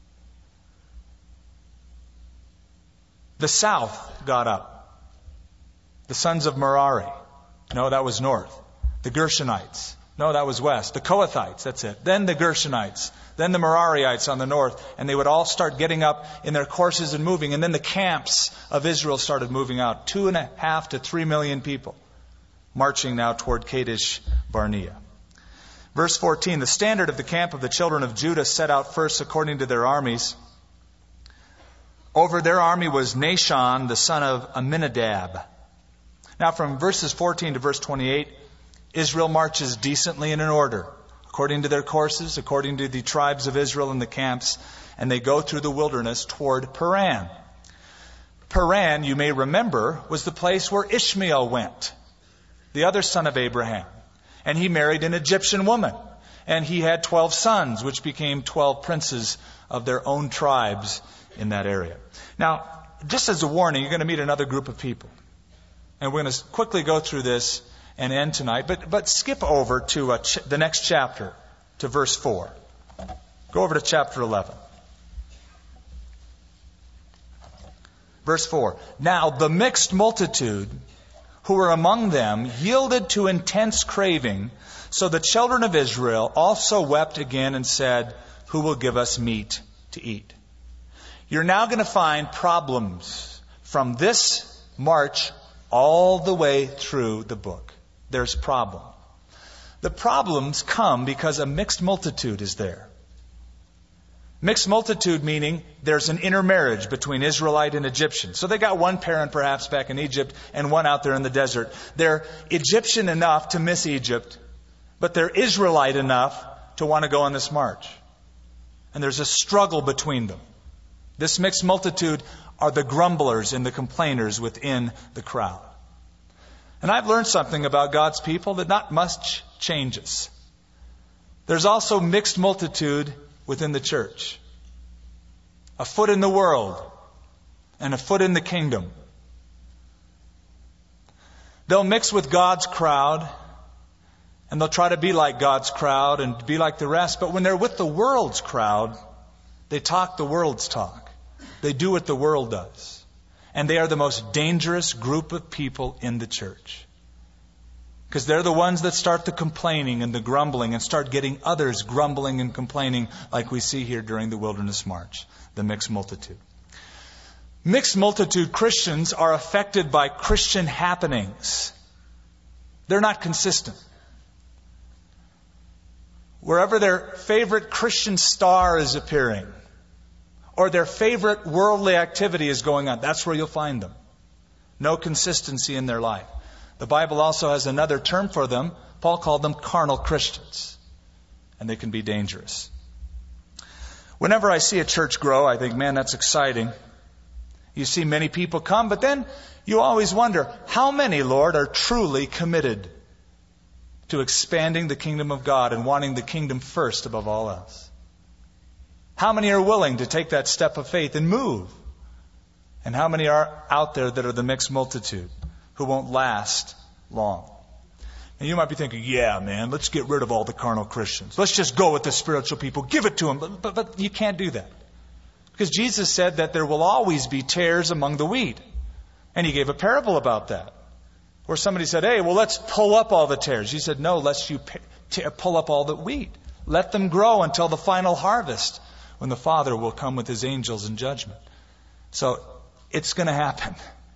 The south got up. The sons of Merari. No, that was north. The Gershonites. No, that was west. The Kohathites, that's it. Then the Gershonites. Then the Merariites on the north. And they would all start getting up in their courses and moving. And then the camps of Israel started moving out. 2.5 to 3 million people marching now toward Kadesh Barnea. Verse 14, the standard of the camp of the children of Judah set out first according to their armies. Over their army was Nahshon, the son of Amminadab. Now from verses 14 to verse 28, Israel marches decently and in order, according to their courses, according to the tribes of Israel in the camps, and they go through the wilderness toward Paran. Paran, you may remember, was the place where Ishmael went, the other son of Abraham. And he married an Egyptian woman. And he had 12 sons, which became 12 princes of their own tribes in that area. Now, just as a warning, you're going to meet another group of people. And we're going to quickly go through this and end tonight. But skip over to the next chapter, to verse 4. Go over to chapter 11. Verse 4. Now the mixed multitude who were among them yielded to intense craving. So the children of Israel also wept again and said, who will give us meat to eat? You're now going to find problems from this march all the way through the book. There's problem. The problems come because a mixed multitude is there. Mixed multitude meaning there's an intermarriage between Israelite and Egyptian. So they got one parent perhaps back in Egypt and one out there in the desert. They're Egyptian enough to miss Egypt, but they're Israelite enough to want to go on this march. And there's a struggle between them. This mixed multitude are the grumblers and the complainers within the crowd. And I've learned something about God's people, that not much changes. There's also mixed multitude within the church. A foot in the world and a foot in the kingdom. They'll mix with God's crowd and they'll try to be like God's crowd and be like the rest. But when they're with the world's crowd, they talk the world's talk. They do what the world does. And they are the most dangerous group of people in the church. Because they're the ones that start the complaining and the grumbling and start getting others grumbling and complaining like we see here during the wilderness march, the mixed multitude. Mixed multitude Christians are affected by Christian happenings. They're not consistent. Wherever their favorite Christian star is appearing, or their favorite worldly activity is going on, that's where you'll find them. No consistency in their life. The Bible also has another term for them. Paul called them carnal Christians. And they can be dangerous. Whenever I see a church grow, I think, man, that's exciting. You see many people come, but then you always wonder, how many, Lord, are truly committed to expanding the kingdom of God and wanting the kingdom first above all else? How many are willing to take that step of faith and move? And how many are out there that are the mixed multitude who won't last long? And you might be thinking, yeah, man, let's get rid of all the carnal Christians. Let's just go with the spiritual people. Give it to them. But you can't do that. Because Jesus said that there will always be tares among the wheat. And He gave a parable about that. Where somebody said, hey, well, let's pull up all the tares. He said, no, lest you pull up all the wheat. Let them grow until the final harvest, when the Father will come with His angels in judgment. So it's going to happen.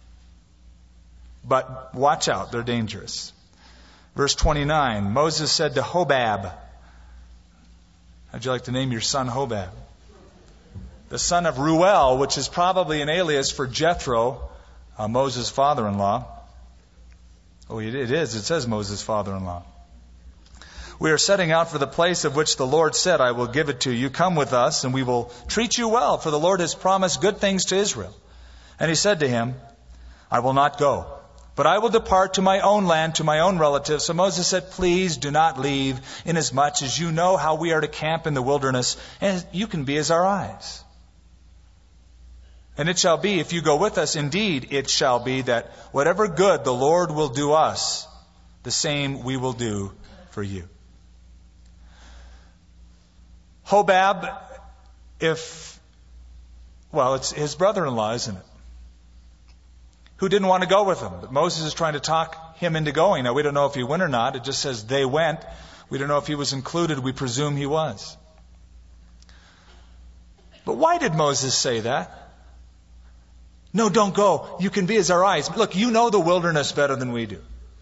But watch out, they're dangerous. Verse 29, Moses said to Hobab, how'd you like to name your son Hobab? The son of Ruel, which is probably an alias for Jethro, Moses' father-in-law. Oh, it is. It says Moses' father-in-law. We are setting out for the place of which the Lord said, I will give it to you. Come with us, and we will treat you well, for the Lord has promised good things to Israel. And he said to him, I will not go, but I will depart to my own land, to my own relatives. So Moses said, please do not leave, inasmuch as you know how we are to camp in the wilderness, and you can be as our eyes. And it shall be, if you go with us, indeed it shall be that whatever good the Lord will do us, the same we will do for you. Hobab, it's his brother-in-law, isn't it? Who didn't want to go with him. But Moses is trying to talk him into going. Now, we don't know if he went or not. It just says they went. We don't know if he was included. We presume he was. But why did Moses say that? No, don't go. You can be as our eyes. Look, you know the wilderness better than we do.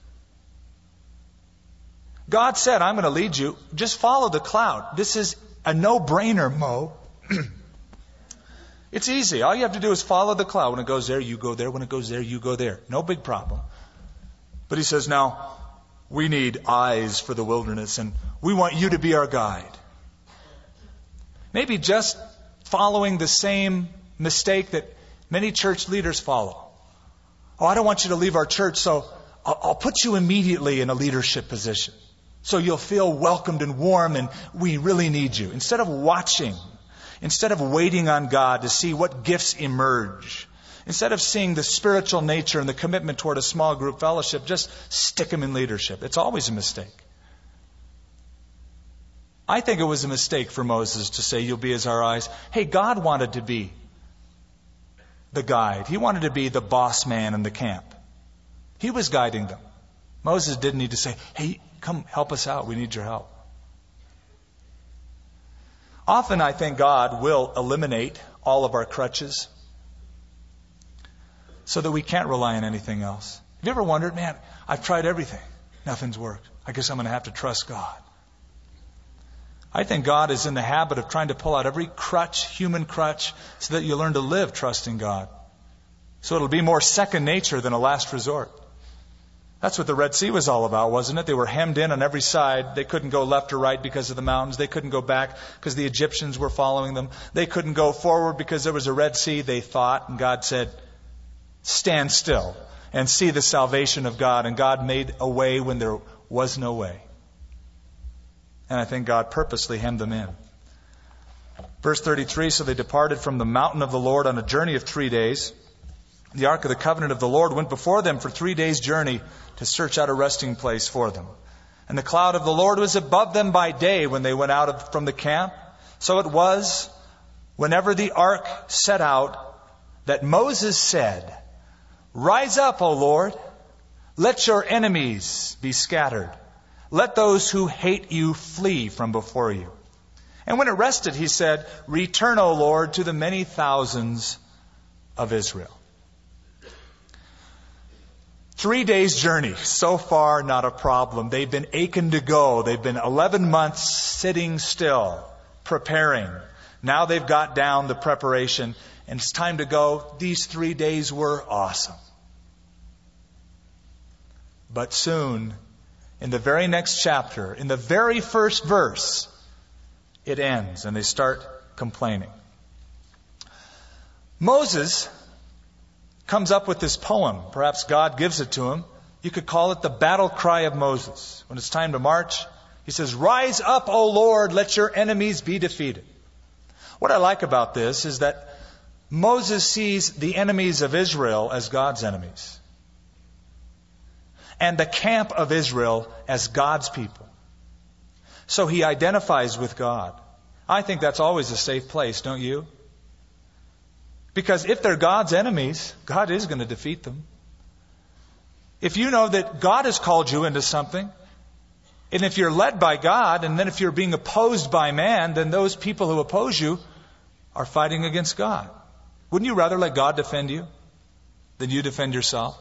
God said, I'm going to lead you. Just follow the cloud. This is a no-brainer, Mo. It's easy. All you have to do is follow the cloud. When it goes there, you go there. When it goes there, you go there. No big problem. But he says, now, we need eyes for the wilderness, and we want you to be our guide. Maybe just following the same mistake that many church leaders follow. Oh, I don't want you to leave our church, so I'll put you immediately in a leadership position. So you'll feel welcomed and warm, and we really need you. Instead of watching, instead of waiting on God to see what gifts emerge, instead of seeing the spiritual nature and the commitment toward a small group fellowship, just stick them in leadership. It's always a mistake. I think it was a mistake for Moses to say, you'll be as our eyes. Hey, God wanted to be the guide. He wanted to be the boss man in the camp. He was guiding them. Moses didn't need to say, hey, come help us out. We need your help. Often I think God will eliminate all of our crutches so that we can't rely on anything else. Have you ever wondered, man, I've tried everything. Nothing's worked. I guess I'm going to have to trust God. I think God is in the habit of trying to pull out every crutch, human crutch, so that you learn to live trusting God. So it'll be more second nature than a last resort. That's what the Red Sea was all about, wasn't it? They were hemmed in on every side. They couldn't go left or right because of the mountains. They couldn't go back because the Egyptians were following them. They couldn't go forward because there was a Red Sea, they thought. And God said, stand still and see the salvation of God. And God made a way when there was no way. And I think God purposely hemmed them in. Verse 33, so they departed from the mountain of the Lord on a journey of 3 days. The ark of the covenant of the Lord went before them for 3 days' journey to search out a resting place for them. And the cloud of the Lord was above them by day when they went out from the camp. So it was, whenever the ark set out, that Moses said, rise up, O Lord, let your enemies be scattered. Let those who hate you flee from before you. And when it rested, he said, return, O Lord, to the many thousands of Israel. 3 days journey. So far, not a problem. They've been aching to go. They've been 11 months sitting still, preparing. Now they've got down the preparation, and it's time to go. These 3 days were awesome. But soon, in the very next chapter, in the very first verse, it ends, and they start complaining. Moses comes up with this poem. Perhaps God gives it to him. You could call it the battle cry of Moses. When it's time to march, he says, rise up, O Lord, let your enemies be defeated. What I like about this is that Moses sees the enemies of Israel as God's enemies. and the camp of Israel as God's people. So he identifies with God. I think that's always a safe place, don't you? Because if they're God's enemies, God is going to defeat them. If you know that God has called you into something, and if you're led by God, and then if you're being opposed by man, then those people who oppose you are fighting against God. Wouldn't you rather let God defend you than you defend yourself?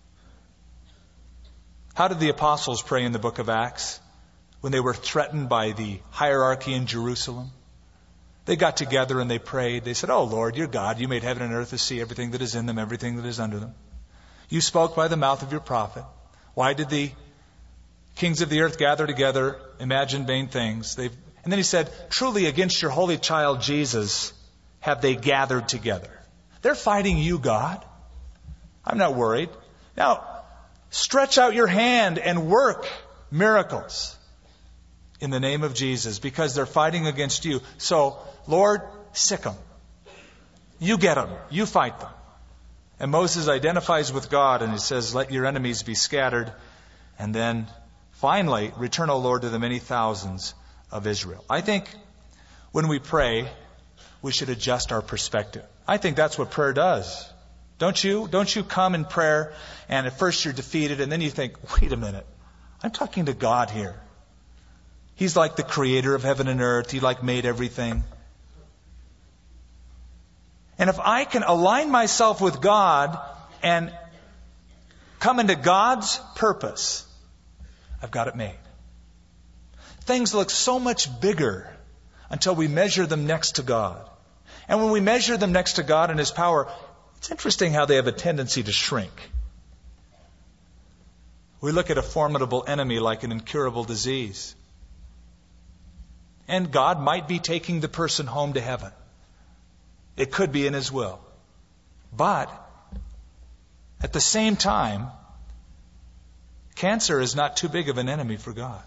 How did the apostles pray in the book of Acts when they were threatened by the hierarchy in Jerusalem? They got together and they prayed. They said, "Oh Lord, you're God. You made heaven and earth, the sea, everything that is in them, everything that is under them. You spoke by the mouth of your prophet. Why did the kings of the earth gather together, imagine vain things?" And then he said, "Truly against your holy child Jesus have they gathered together." They're fighting you, God. I'm not worried. Now, stretch out your hand and work miracles in the name of Jesus, because they're fighting against you. So, Lord, sick them. You get them. You fight them. And Moses identifies with God and he says, "Let your enemies be scattered." And then finally, "Return, O Lord, to the many thousands of Israel." I think when we pray, we should adjust our perspective. I think that's what prayer does. Don't you? Don't you come in prayer and at first you're defeated and then you think, "Wait a minute. I'm talking to God here. He's like the creator of heaven and earth. He made everything. And if I can align myself with God and come into God's purpose, I've got it made." Things look so much bigger until we measure them next to God. And when we measure them next to God and His power, it's interesting how they have a tendency to shrink. We look at a formidable enemy like an incurable disease. And God might be taking the person home to heaven. It could be in His will. But at the same time, cancer is not too big of an enemy for God.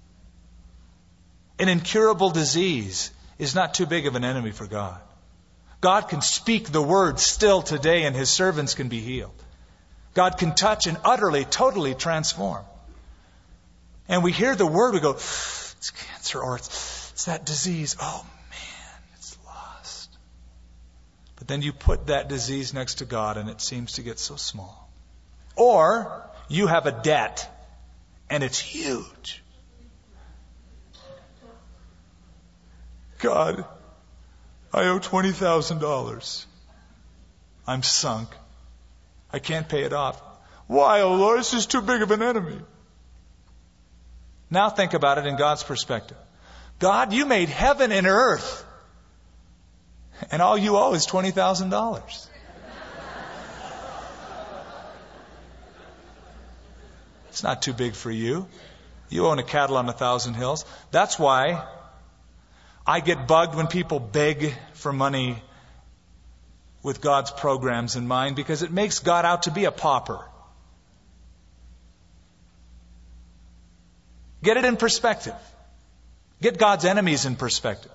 An incurable disease is not too big of an enemy for God. God can speak the word still today and His servants can be healed. God can touch and utterly, totally transform. And we hear the word, we go, "It's cancer," or it's that disease. "Oh man, it's lost." But then you put that disease next to God and it seems to get so small. Or you have a debt and it's huge. "God, I owe $20,000. I'm sunk. I can't pay it off." "Why, oh Lord, it's just too big of an enemy." Now think about it in God's perspective. God, you made heaven and earth, and all you owe is $20,000. It's not too big for you. You own a cattle on 1,000 hills. That's why I get bugged when people beg for money with God's programs in mind, because it makes God out to be a pauper. Get it in perspective. Get God's enemies in perspective.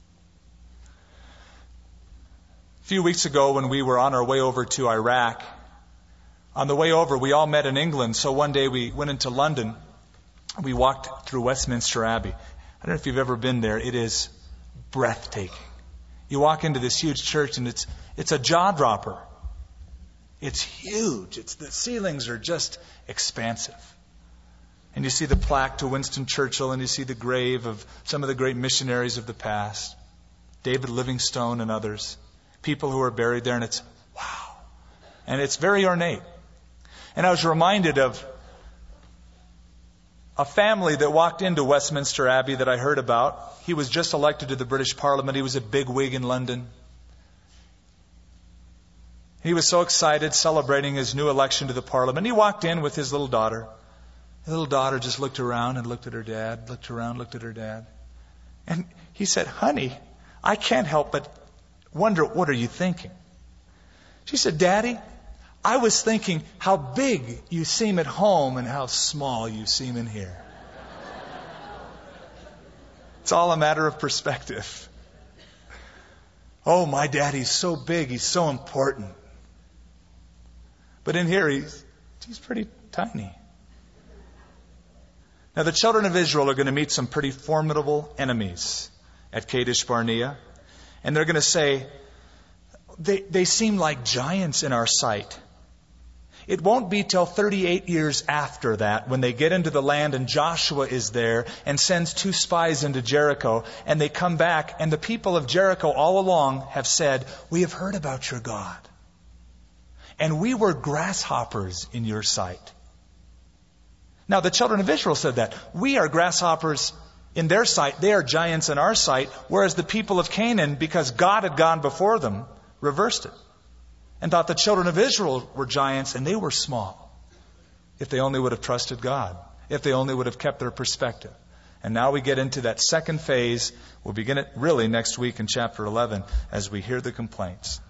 A few weeks ago when we were on our way over to Iraq, on the way over we all met in England, so one day we went into London. We walked through Westminster Abbey. I don't know if you've ever been there. It is breathtaking. You walk into this huge church and it's a jaw dropper. It's huge. The ceilings are just expansive. And you see the plaque to Winston Churchill, and you see the grave of some of the great missionaries of the past, David Livingstone and others, people who are buried there, and it's wow. And it's very ornate. And I was reminded of a family that walked into Westminster Abbey that I heard about. He was just elected to the British Parliament. He was a big wig in London. He was so excited celebrating his new election to the Parliament. He walked in with his little daughter. The little daughter just looked around and looked at her dad, looked around, looked at her dad. And he said, "Honey, I can't help but wonder, what are you thinking?" She said, "Daddy, I was thinking how big you seem at home and how small you seem in here." It's all a matter of perspective. "Oh, my daddy's so big, he's so important. But in here, he's pretty tiny." Now the children of Israel are going to meet some pretty formidable enemies at Kadesh Barnea. And they're going to say, they seem like giants in our sight. It won't be till 38 years after that when they get into the land and Joshua is there and sends 2 spies into Jericho, and they come back and the people of Jericho all along have said, we have heard about your God. And we were grasshoppers in your sight. Now the children of Israel said that. We are grasshoppers in their sight. They are giants in our sight. Whereas the people of Canaan, because God had gone before them, reversed it. And thought the children of Israel were giants and they were small. If they only would have trusted God. If they only would have kept their perspective. And now we get into that second phase. We'll begin it really next week in chapter 11 as we hear the complaints.